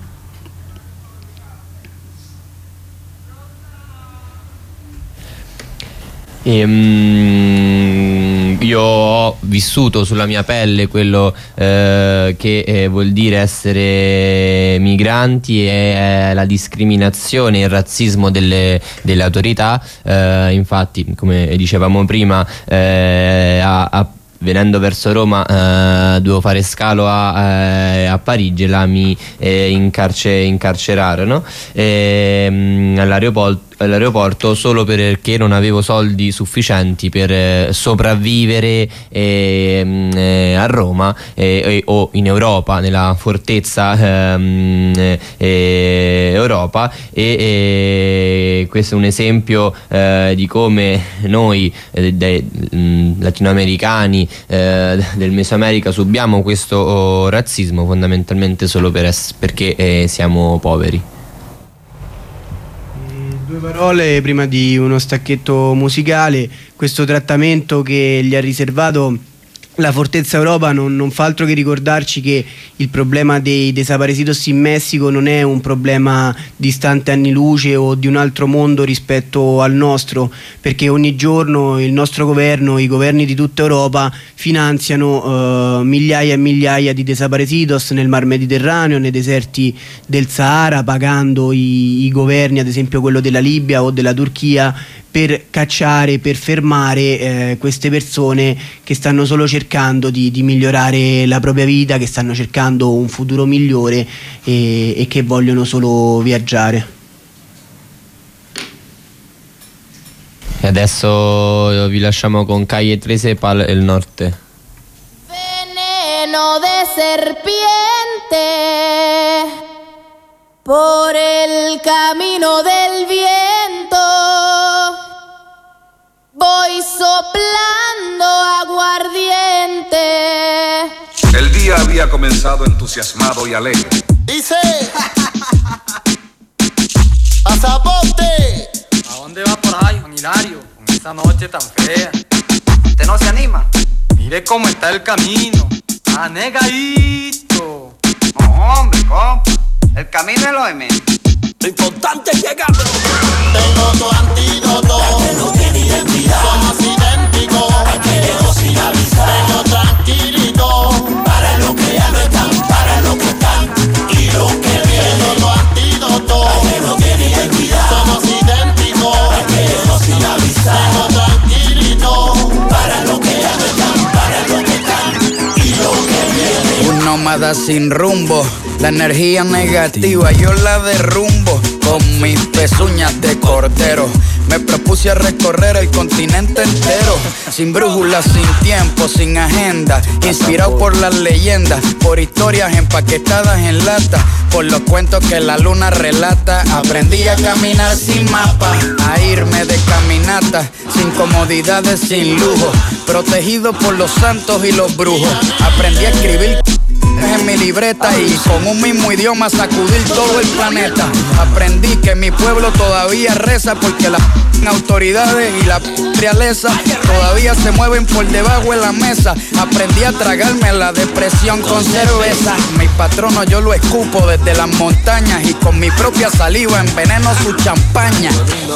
Io ho vissuto sulla mia pelle quello che vuol dire essere migranti, e la discriminazione e il razzismo delle autorità. Infatti, come dicevamo prima, venendo verso Roma dovevo fare scalo a Parigi, e là mi incarcerarono all'aeroporto solo perché non avevo soldi sufficienti per sopravvivere a Roma o in Europa, nella fortezza Europa, e questo è un esempio di come noi latinoamericani del Mesoamerica subiamo questo razzismo fondamentalmente solo perché siamo poveri. Due parole prima di uno stacchetto musicale. Questo trattamento che gli ha riservato la Fortezza Europa non fa altro che ricordarci che il problema dei desaparecidos in Messico non è un problema distante anni luce o di un altro mondo rispetto al nostro, perché ogni giorno il nostro governo, i governi di tutta Europa finanziano migliaia e migliaia di desaparecidos nel Mar Mediterraneo, nei deserti del Sahara, pagando i governi, ad esempio quello della Libia o della Turchia, per cacciare, per fermare queste persone che stanno solo cercando di migliorare la propria vita, che stanno cercando un futuro migliore e che vogliono solo viaggiare. E adesso vi lasciamo con Calle 13 Pal el Norte. Veneno de serpiente por el camino del viento. Voy soplando aguardiente. El día había comenzado entusiasmado y alegre. Dice: ¡Pasaporte! ¿A dónde va por ahí, Juan Hilario? Con esta noche tan fea. ¿Usted no se anima? Mire cómo está el camino. Anegadito. No, hombre, compa. El camino es lo de menos. Lo importante es llegar. Tengo tu antídoto. Que no tiene identidad. Somos idénticos. Hay que lejos sin avisar. Tengo tranquilito. Para los que ya no están. Para los que están. Y los que vienen. Tengo tu antídoto. Que no tiene identidad. Somos idénticos. Hay que lejos sin avisar. Tengo tranquilito. Para los que ya no están. Para los que están. Y los que vienen. Un nómada sin rumbo. La energía negativa yo la derrumbo con mis pezuñas de cordero. Me propuse a recorrer el continente entero, sin brújula, sin tiempo, sin agenda, inspirado por las leyendas, por historias empaquetadas en lata, por los cuentos que la luna relata. Aprendí a caminar sin mapa, a irme de caminata, sin comodidades, sin lujo, protegido por los santos y los brujos. Aprendí a escribir en mi libreta y con un mismo idioma sacudir todo el planeta. Aprendí que mi pueblo todavía reza porque las autoridades y la realeza todavía se mueven por debajo de la mesa. Aprendí a tragarme la depresión con cerveza. Mi patrono yo lo escupo desde las montañas y con mi propia saliva enveneno su champaña.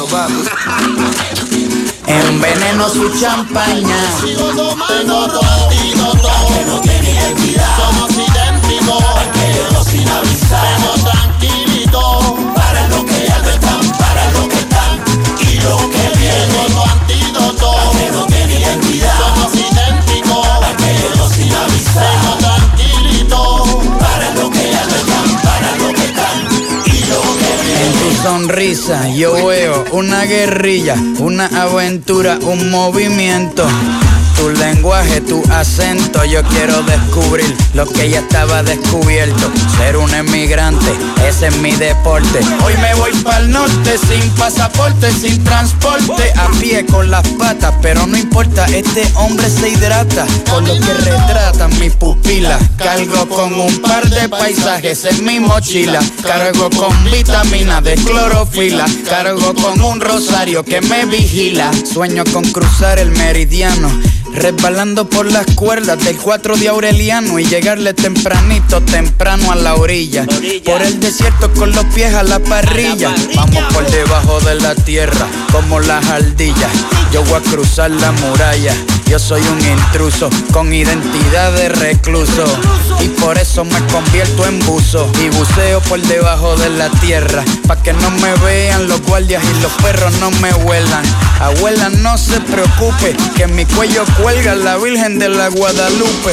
Enveneno su champaña. Sigo tomando tu antídoto. Que no tiene identidad. Somos idénticos. Hay que lejos sin avisar. Tengo tranquilito. Para los que ya no están. Para los que están. Y los que vienen. Tengo tu antídoto. Que no tiene identidad. Somos idénticos. Hay que lejos sin avisar. Tengo tranquilito. Para los que ya no están. Para los que están. Y los que vienen. En tu sonrisa yo veo una guerrilla, una aventura, un movimiento. Tu lenguaje, tu acento, yo quiero descubrir lo que ya estaba descubierto. Ser un emigrante, ese es mi deporte. Hoy me voy pa'l norte, sin pasaporte, sin transporte. A pie con las patas, pero no importa, este hombre se hidrata con lo que retratan mis pupilas. Cargo con un par de paisajes en mi mochila. Cargo con vitamina de clorofila. Cargo con un rosario que me vigila. Sueño con cruzar el meridiano, resbalando por las cuerdas del 4 de Aureliano y llegarle tempranito, temprano a la orilla. Por el desierto con los pies a la parrilla. Vamos por debajo de la tierra como las ardillas. Yo voy a cruzar la muralla. Yo soy un intruso con identidad de recluso y por eso me convierto en buzo y buceo por debajo de la tierra, pa' que no me vean los guardias y los perros no me huelan. Abuela, no se preocupe, que en mi cuello cuelga la Virgen de la Guadalupe.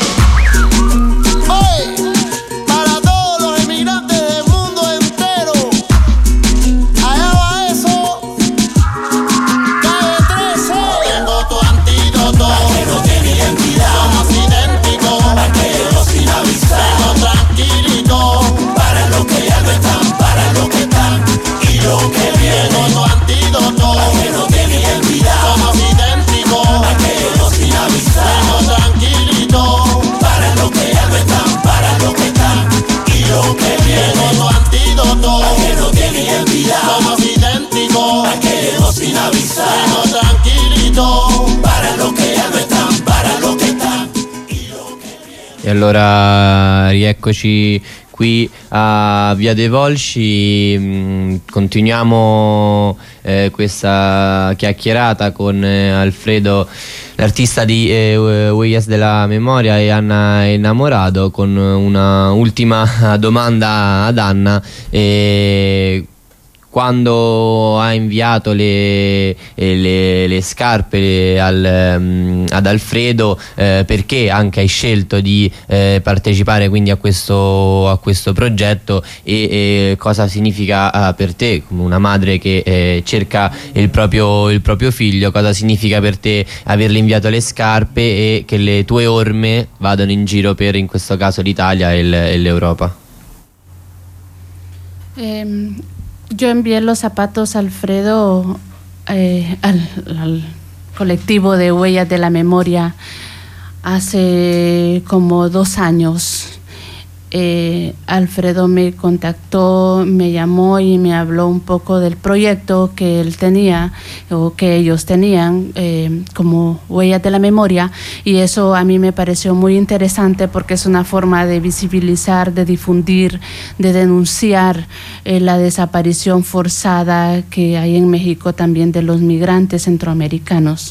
Oye, para todos los emigrantes del mundo entero, allá va eso. Calle 13. Tengo tu antídoto. Que no tiene identidad. Somos idénticos. Hay que lejos sin avisar. Tengo tranquilito. Para los que ya no están. Para los que están. Y los que vienen. Tengo tu antídoto. Que no tiene identidad. Somos idénticos. Hay que lejos sin avisar. Tengo tranquilito. Para los que ya no están. Para los que están. Y los que vienen. Tengo tu antídoto. Que no tiene identidad. Somos idénticos. Hay que lejos sin avisar. Tengo tranquilito. Para los que ya no están. Para los que están. E allora rieccoci qui a Via dei Volsci, continuiamo questa chiacchierata con Alfredo, l'artista di Huellas de la Memoria, e Anna Enamorado, con una ultima domanda ad Anna. Quando ha inviato le scarpe ad Alfredo, perché anche hai scelto di partecipare quindi a questo progetto, e cosa significa per te, come una madre che cerca il proprio figlio, cosa significa per te averle inviato le scarpe e che le tue orme vadano in giro per, in questo caso, l'Italia e l'Europa? Yo envié los zapatos a Alfredo al colectivo de Huellas de la Memoria hace como 2 años. Alfredo me contactó, me llamó y me habló un poco del proyecto que él tenía o que ellos tenían como Huellas de la Memoria, y eso a mí me pareció muy interesante porque es una forma de visibilizar, de difundir, de denunciar la desaparición forzada que hay en México también de los migrantes centroamericanos.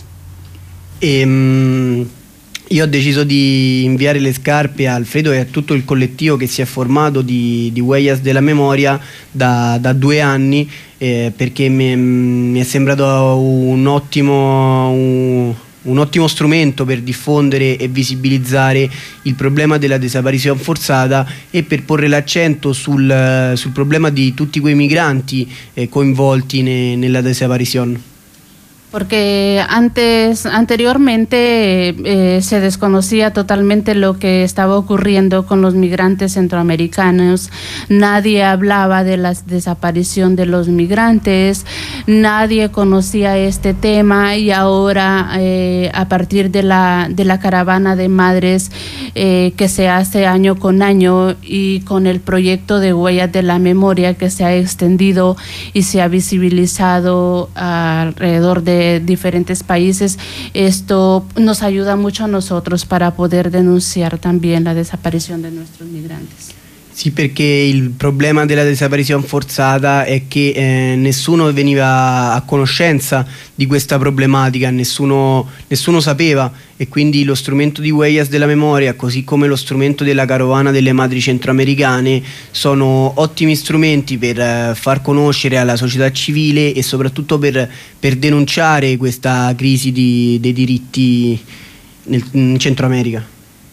Io ho deciso di inviare le scarpe a Alfredo e a tutto il collettivo che si è formato di Huellas de la Memoria da 2 anni, perché mi è sembrato un ottimo strumento per diffondere e visibilizzare il problema della desaparizione forzata e per porre l'accento sul problema di tutti quei migranti coinvolti nella desaparizione. Porque anteriormente se desconocía totalmente lo que estaba ocurriendo con los migrantes centroamericanos. Nadie hablaba de la desaparición de los migrantes, nadie conocía este tema, y ahora a partir de la caravana de madres que se hace año con año, y con el proyecto de Huellas de la Memoria que se ha extendido y se ha visibilizado alrededor de diferentes países, esto nos ayuda mucho a nosotros para poder denunciar también la desaparición de nuestros migrantes. Sì, perché il problema della desaparizione forzata è che nessuno veniva a conoscenza di questa problematica, nessuno sapeva, e quindi lo strumento di Huellas de la Memoria, così come lo strumento della carovana delle madri centroamericane, sono ottimi strumenti per far conoscere alla società civile e soprattutto per denunciare questa crisi dei diritti in Centro America.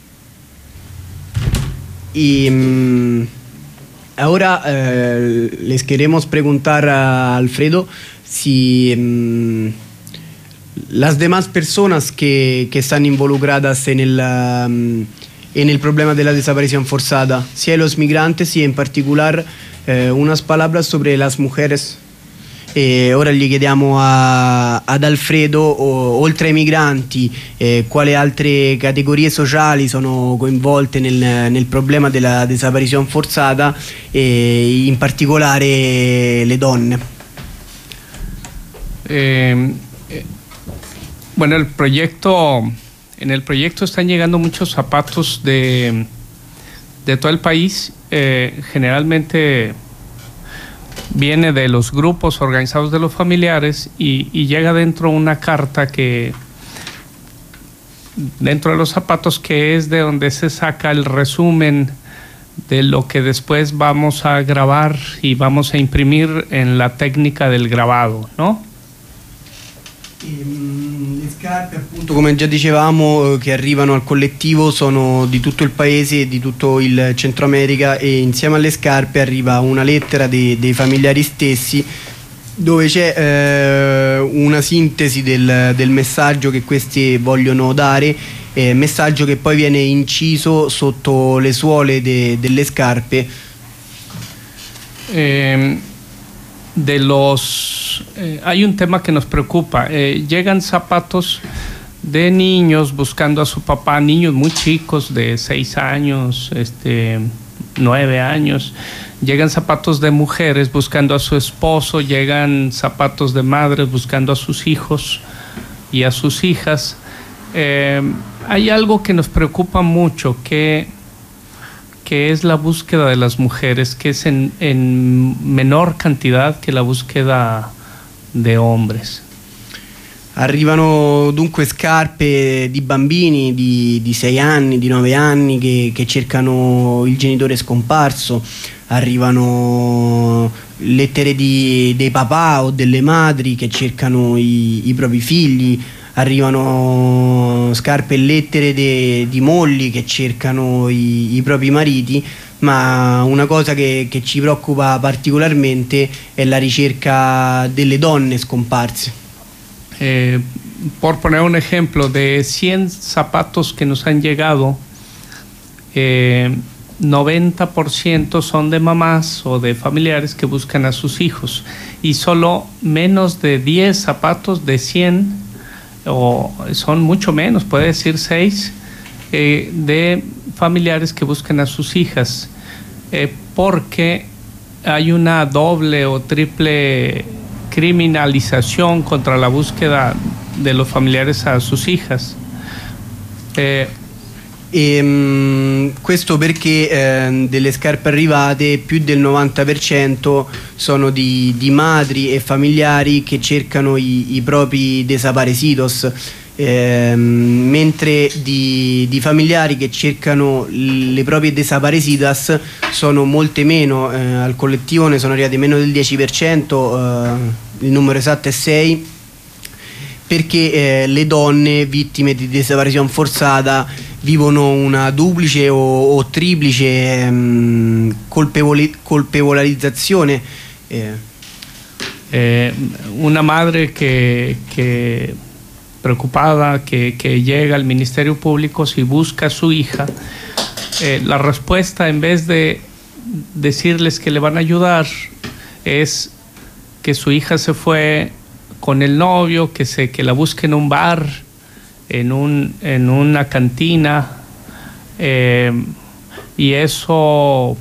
Y ahora les queremos preguntar a Alfredo si las demás personas que están involucradas en el problema de la desaparición forzada, si a los migrantes y en particular unas palabras sobre las mujeres. Ora gli chiediamo ad Alfredo, oltre ai migranti, quali altre categorie sociali sono coinvolte nel problema della desaparizione forzata, e in particolare le donne. Bueno, en el proyecto están llegando muchos zapatos de todo el país, generalmente viene de los grupos organizados de los familiares, y llega dentro una carta que dentro de los zapatos, que es de donde se saca el resumen de lo que después vamos a grabar y vamos a imprimir en la técnica del grabado, ¿no? Le scarpe, appunto, come già dicevamo, che arrivano al collettivo sono di tutto il paese e di tutto il Centro America, e insieme alle scarpe arriva una lettera dei familiari stessi, dove c'è una sintesi del messaggio che questi vogliono dare, messaggio che poi viene inciso sotto le suole delle scarpe. Hay un tema que nos preocupa. Llegan zapatos de niños buscando a su papá, niños muy chicos de 6 años, 9 años. Llegan zapatos de mujeres buscando a su esposo, llegan zapatos de madres buscando a sus hijos y a sus hijas. Hay algo que nos preocupa mucho, que que es la búsqueda de las mujeres, que es en menor cantidad che la búsqueda de hombres. Arrivano dunque scarpe di bambini di 6 anni, di 9 anni che cercano il genitore scomparso, arrivano lettere dei papà o delle madri che cercano i propri figli, arrivano scarpe e lettere di mogli che cercano i propri mariti, ma una cosa che ci preoccupa particolarmente è la ricerca delle donne scomparse. Por poner un ejemplo, de 100 zapatos que nos han llegado, 90% son de mamás o de familiares que buscan a sus hijos, y solo menos de 10 zapatos de 100, o son mucho menos, puede decir 6, de familiares que buscan a sus hijas, porque hay una doble o triple criminalización contra la búsqueda de los familiares a sus hijas. Questo perché delle scarpe arrivate più del 90% sono di madri e familiari che cercano i propri desaparecidos, mentre di familiari che cercano le proprie desaparecidas sono molte meno. Al collettivo ne sono arrivati meno del 10%, il numero esatto è 6, perché le donne vittime di desaparizione forzata vivono una duplice o triplice colpevolizzazione. Una madre que preocupada que llega al Ministerio Público si busca a su hija, la respuesta, en vez de decirles que le van a ayudar, es que su hija se fue con el novio, que la busque en un bar, en una cantina, y eso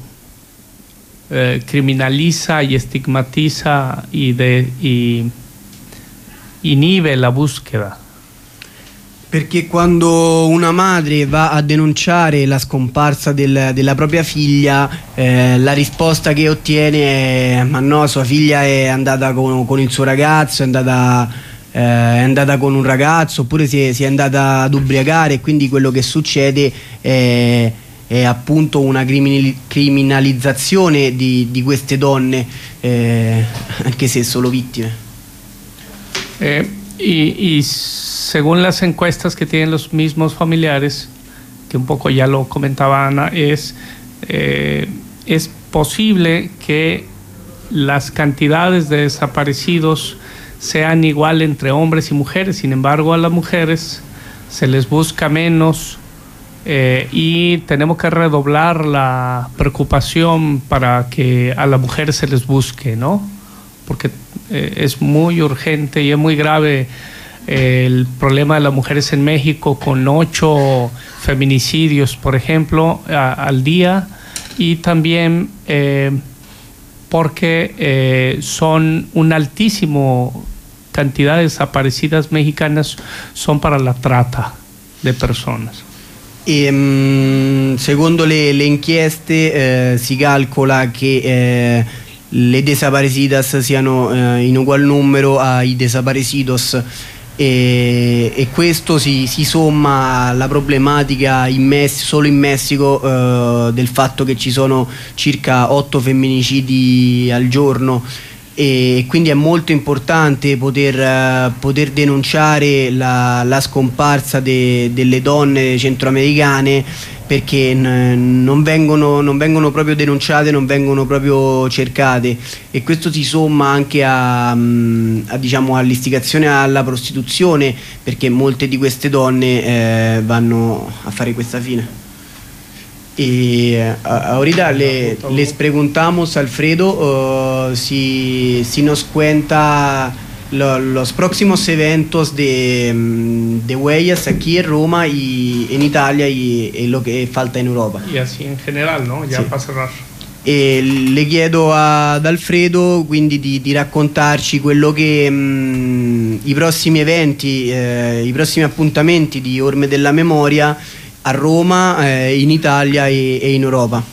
criminaliza y estigmatiza y inhibe la búsqueda. Perché quando una madre va a denunciare la scomparsa della propria figlia, la risposta che ottiene è: ma no, sua figlia è andata con il suo ragazzo, è andata con un ragazzo, oppure si è andata ad ubriacare, e quindi quello che succede è appunto una criminalizzazione di queste donne, anche se solo vittime. Y según las encuestas que tienen los mismos familiares, que un poco ya lo comentaba Ana, es posible que las cantidades de desaparecidos sean igual entre hombres y mujeres. Sin embargo, a las mujeres se les busca menos, y tenemos que redoblar la preocupación para que a las mujeres se les busque, ¿no? Porque es muy urgente y es muy grave el problema de las mujeres en México, con 8 feminicidios, por ejemplo, al día, y también porque son un altísimo cantidad de desaparecidas mexicanas son para la trata de personas. Secondo le inchieste si calcola che le desaparecidas siano in ugual numero ai desaparecidos, e questo si somma alla problematica solo in Messico del fatto che ci sono circa 8 femminicidi al giorno, e quindi è molto importante poter denunciare la scomparsa delle donne centroamericane, perché non vengono proprio denunciate, non vengono proprio cercate, e questo si somma anche diciamo, all'istigazione alla prostituzione, perché molte di queste donne vanno a fare questa fine. Y ahorita les preguntamos, Alfredo, si nos cuenta los próximos eventos de Huellas aquí en Roma y en Italia, y lo che falta in Europa. Y así en general, ¿no? Ya sì. para cerrar. Le chiedo ad Alfredo quindi di raccontarci quello che i prossimi eventi, i prossimi appuntamenti di Orme della Memoria, a Roma, in Italia e in Europa.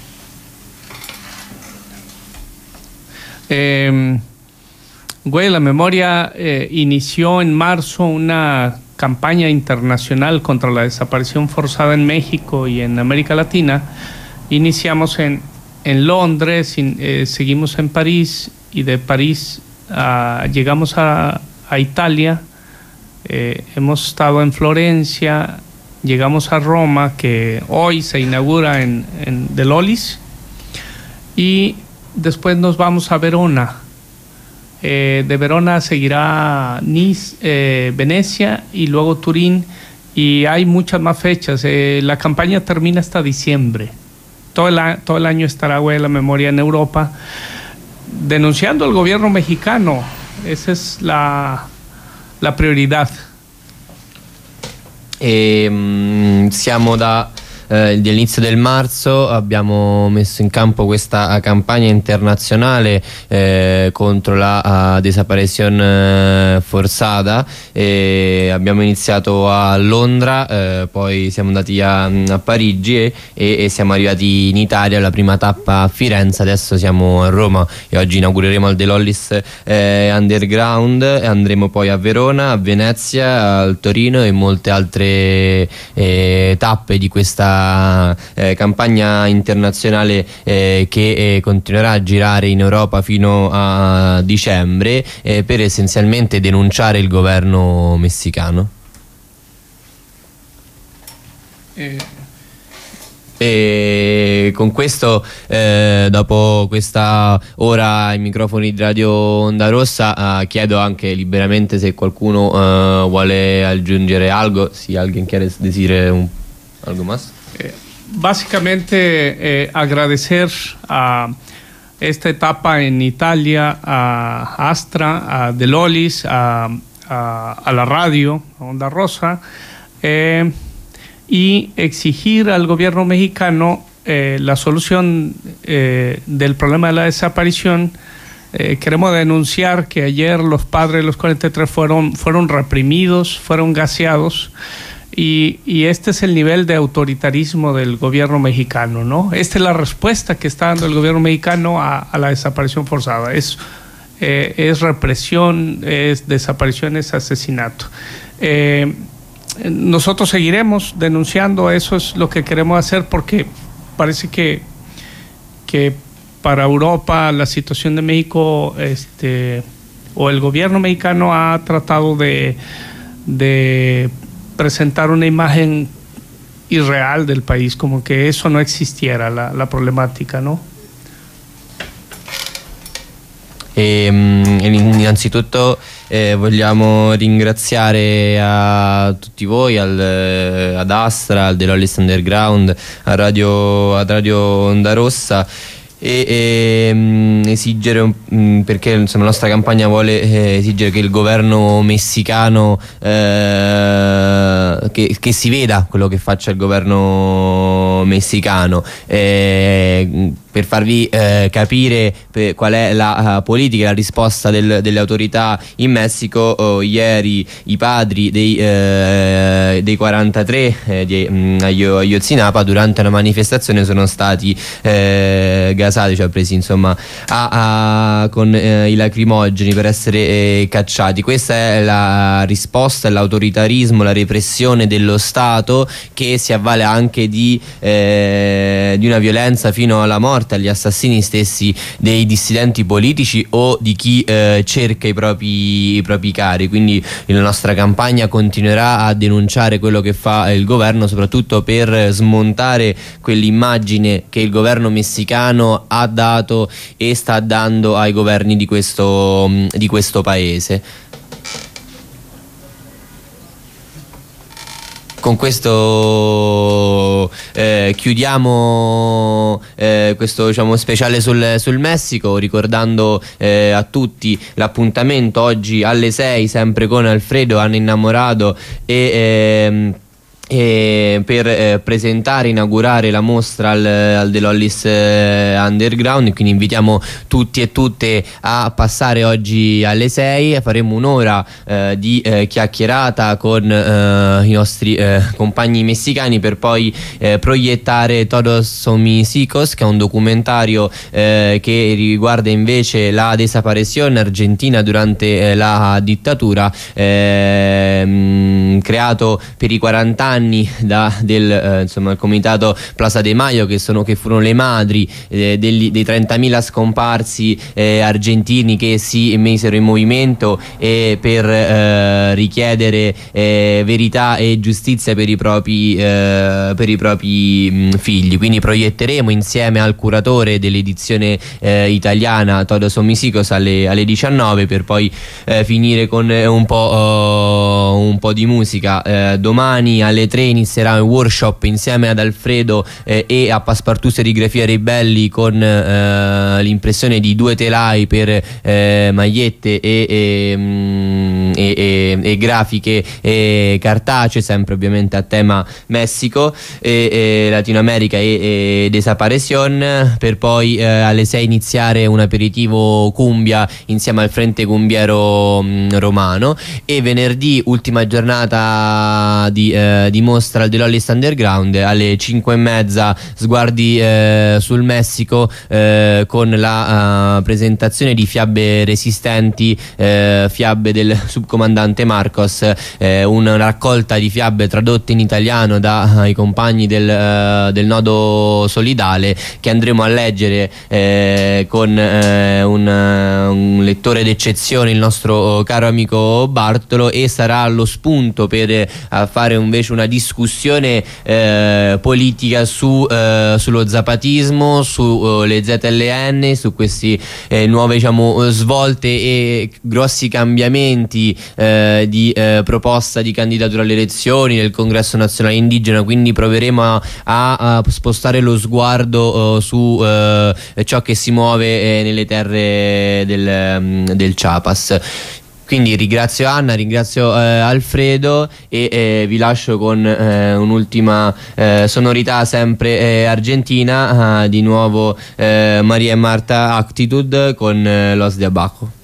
Güey, la memoria inició en marzo una campaña internacional contra la desaparición forzada en México y en América Latina. Iniciamos en Londres, seguimos en París y de París llegamos a Italia. Hemos estado en Florencia, llegamos a Roma, que hoy se inaugura en De Lollis, y después nos vamos a Verona. De Verona seguirá Nice, Venecia y luego Turín, y hay muchas más fechas. La campaña termina hasta diciembre. Todo el año estará Güey de la Memoria en Europa, denunciando al gobierno mexicano. Esa es la priorità. Siamo dall'inizio del marzo, abbiamo messo in campo questa campagna internazionale contro la desaparizione forzata. Abbiamo iniziato a Londra, poi siamo andati a Parigi e siamo arrivati in Italia, la prima tappa a Firenze, adesso siamo a Roma e oggi inaugureremo al De Lollis Underground, andremo poi a Verona, a Venezia, al Torino e molte altre tappe di questa campagna internazionale che continuerà a girare in Europa fino a dicembre per essenzialmente denunciare il governo messicano. E con questo, dopo questa ora ai microfoni di Radio Onda Rossa, chiedo anche liberamente se qualcuno vuole aggiungere algo, si alguien quiere decir algo más. Básicamente agradecer a esta etapa en Italia, a Astra, a De Lollis, a la radio, a Onda Rosa, y exigir al gobierno mexicano la solución del problema de la desaparición. Queremos denunciar que ayer los padres de los 43 fueron reprimidos, fueron gaseados. Y este es el nivel de autoritarismo del gobierno mexicano, ¿no? Esta es la respuesta que está dando el gobierno mexicano a la desaparición forzada. Es represión, es desaparición, es asesinato. Nosotros seguiremos denunciando, eso es lo que queremos hacer, porque parece que para Europa la situación de México, o el gobierno mexicano ha tratado de presentar una imagen irreal del país, como que eso no existiera, la problemática, ¿no? Innanzitutto vogliamo ringraziare a tutti voi, ad Astra, al De Lollis Underground, a Radio Onda Rossa, e esigere, perché insomma la nostra campagna vuole esigere che il governo messicano, che si veda quello che faccia il governo messicano, per farvi capire qual è la politica e la risposta delle autorità in Messico. Ieri i padri dei 43 di Ayotzinapa durante una manifestazione sono stati gasati, cioè presi insomma con i lacrimogeni per essere cacciati. Questa è la risposta, l'autoritarismo, la repressione dello Stato, che si avvale anche di una violenza fino alla morte, agli assassini stessi dei dissidenti politici o di chi cerca i propri cari. Quindi la nostra campagna continuerà a denunciare quello che fa il governo, soprattutto per smontare quell'immagine che il governo messicano ha dato e sta dando ai governi di questo paese. Con questo chiudiamo questo, diciamo, speciale sul Messico, ricordando a tutti l'appuntamento oggi alle 6 sempre con Alfredo, Anna Innamorato, e per presentare, inaugurare la mostra al De Lollis Underground. Quindi invitiamo tutti e tutte a passare oggi alle 6. Faremo un'ora di chiacchierata con i nostri compagni messicani, per poi proiettare Todos Son Mis Hijos, che è un documentario che riguarda invece la desaparizione argentina durante la dittatura, creato per i 40 anni del comitato Plaza de Mayo, che furono le madri dei 30.000 scomparsi argentini che si misero in movimento per richiedere verità e giustizia per i propri figli. Quindi proietteremo insieme al curatore dell'edizione italiana Todos Son Mis Hijos alle 19, per poi finire con un po' di musica. Domani alle 3 inizierà un workshop insieme ad Alfredo e a Passepartout Serigrafia Ribelli con l'impressione di 2 telai per magliette e grafiche cartacee, sempre ovviamente a tema Messico e Latino America e desaparición, per poi alle 6 iniziare un aperitivo cumbia insieme al Frente Cumbiero Romano, e venerdì ultima giornata di mostra al De Lollis Underground alle 5:30, sguardi sul Messico, con la presentazione di fiabe resistenti, fiabe del subcomandante Marcos, una raccolta di fiabe tradotte in italiano dai compagni del nodo solidale, che andremo a leggere con un lettore d'eccezione, il nostro caro amico Bartolo, e sarà lo spunto per fare invece una discussione politica sullo zapatismo, sulle ZLN, su queste nuove svolte e grossi cambiamenti di proposta di candidatura alle elezioni del Congresso Nazionale Indigena. Quindi proveremo a spostare lo sguardo su ciò che si muove nelle terre del Chiapas. Quindi ringrazio Anna, ringrazio Alfredo e vi lascio con un'ultima sonorità sempre argentina, di nuevo Maria e Marta Actitude con Los de Abajo.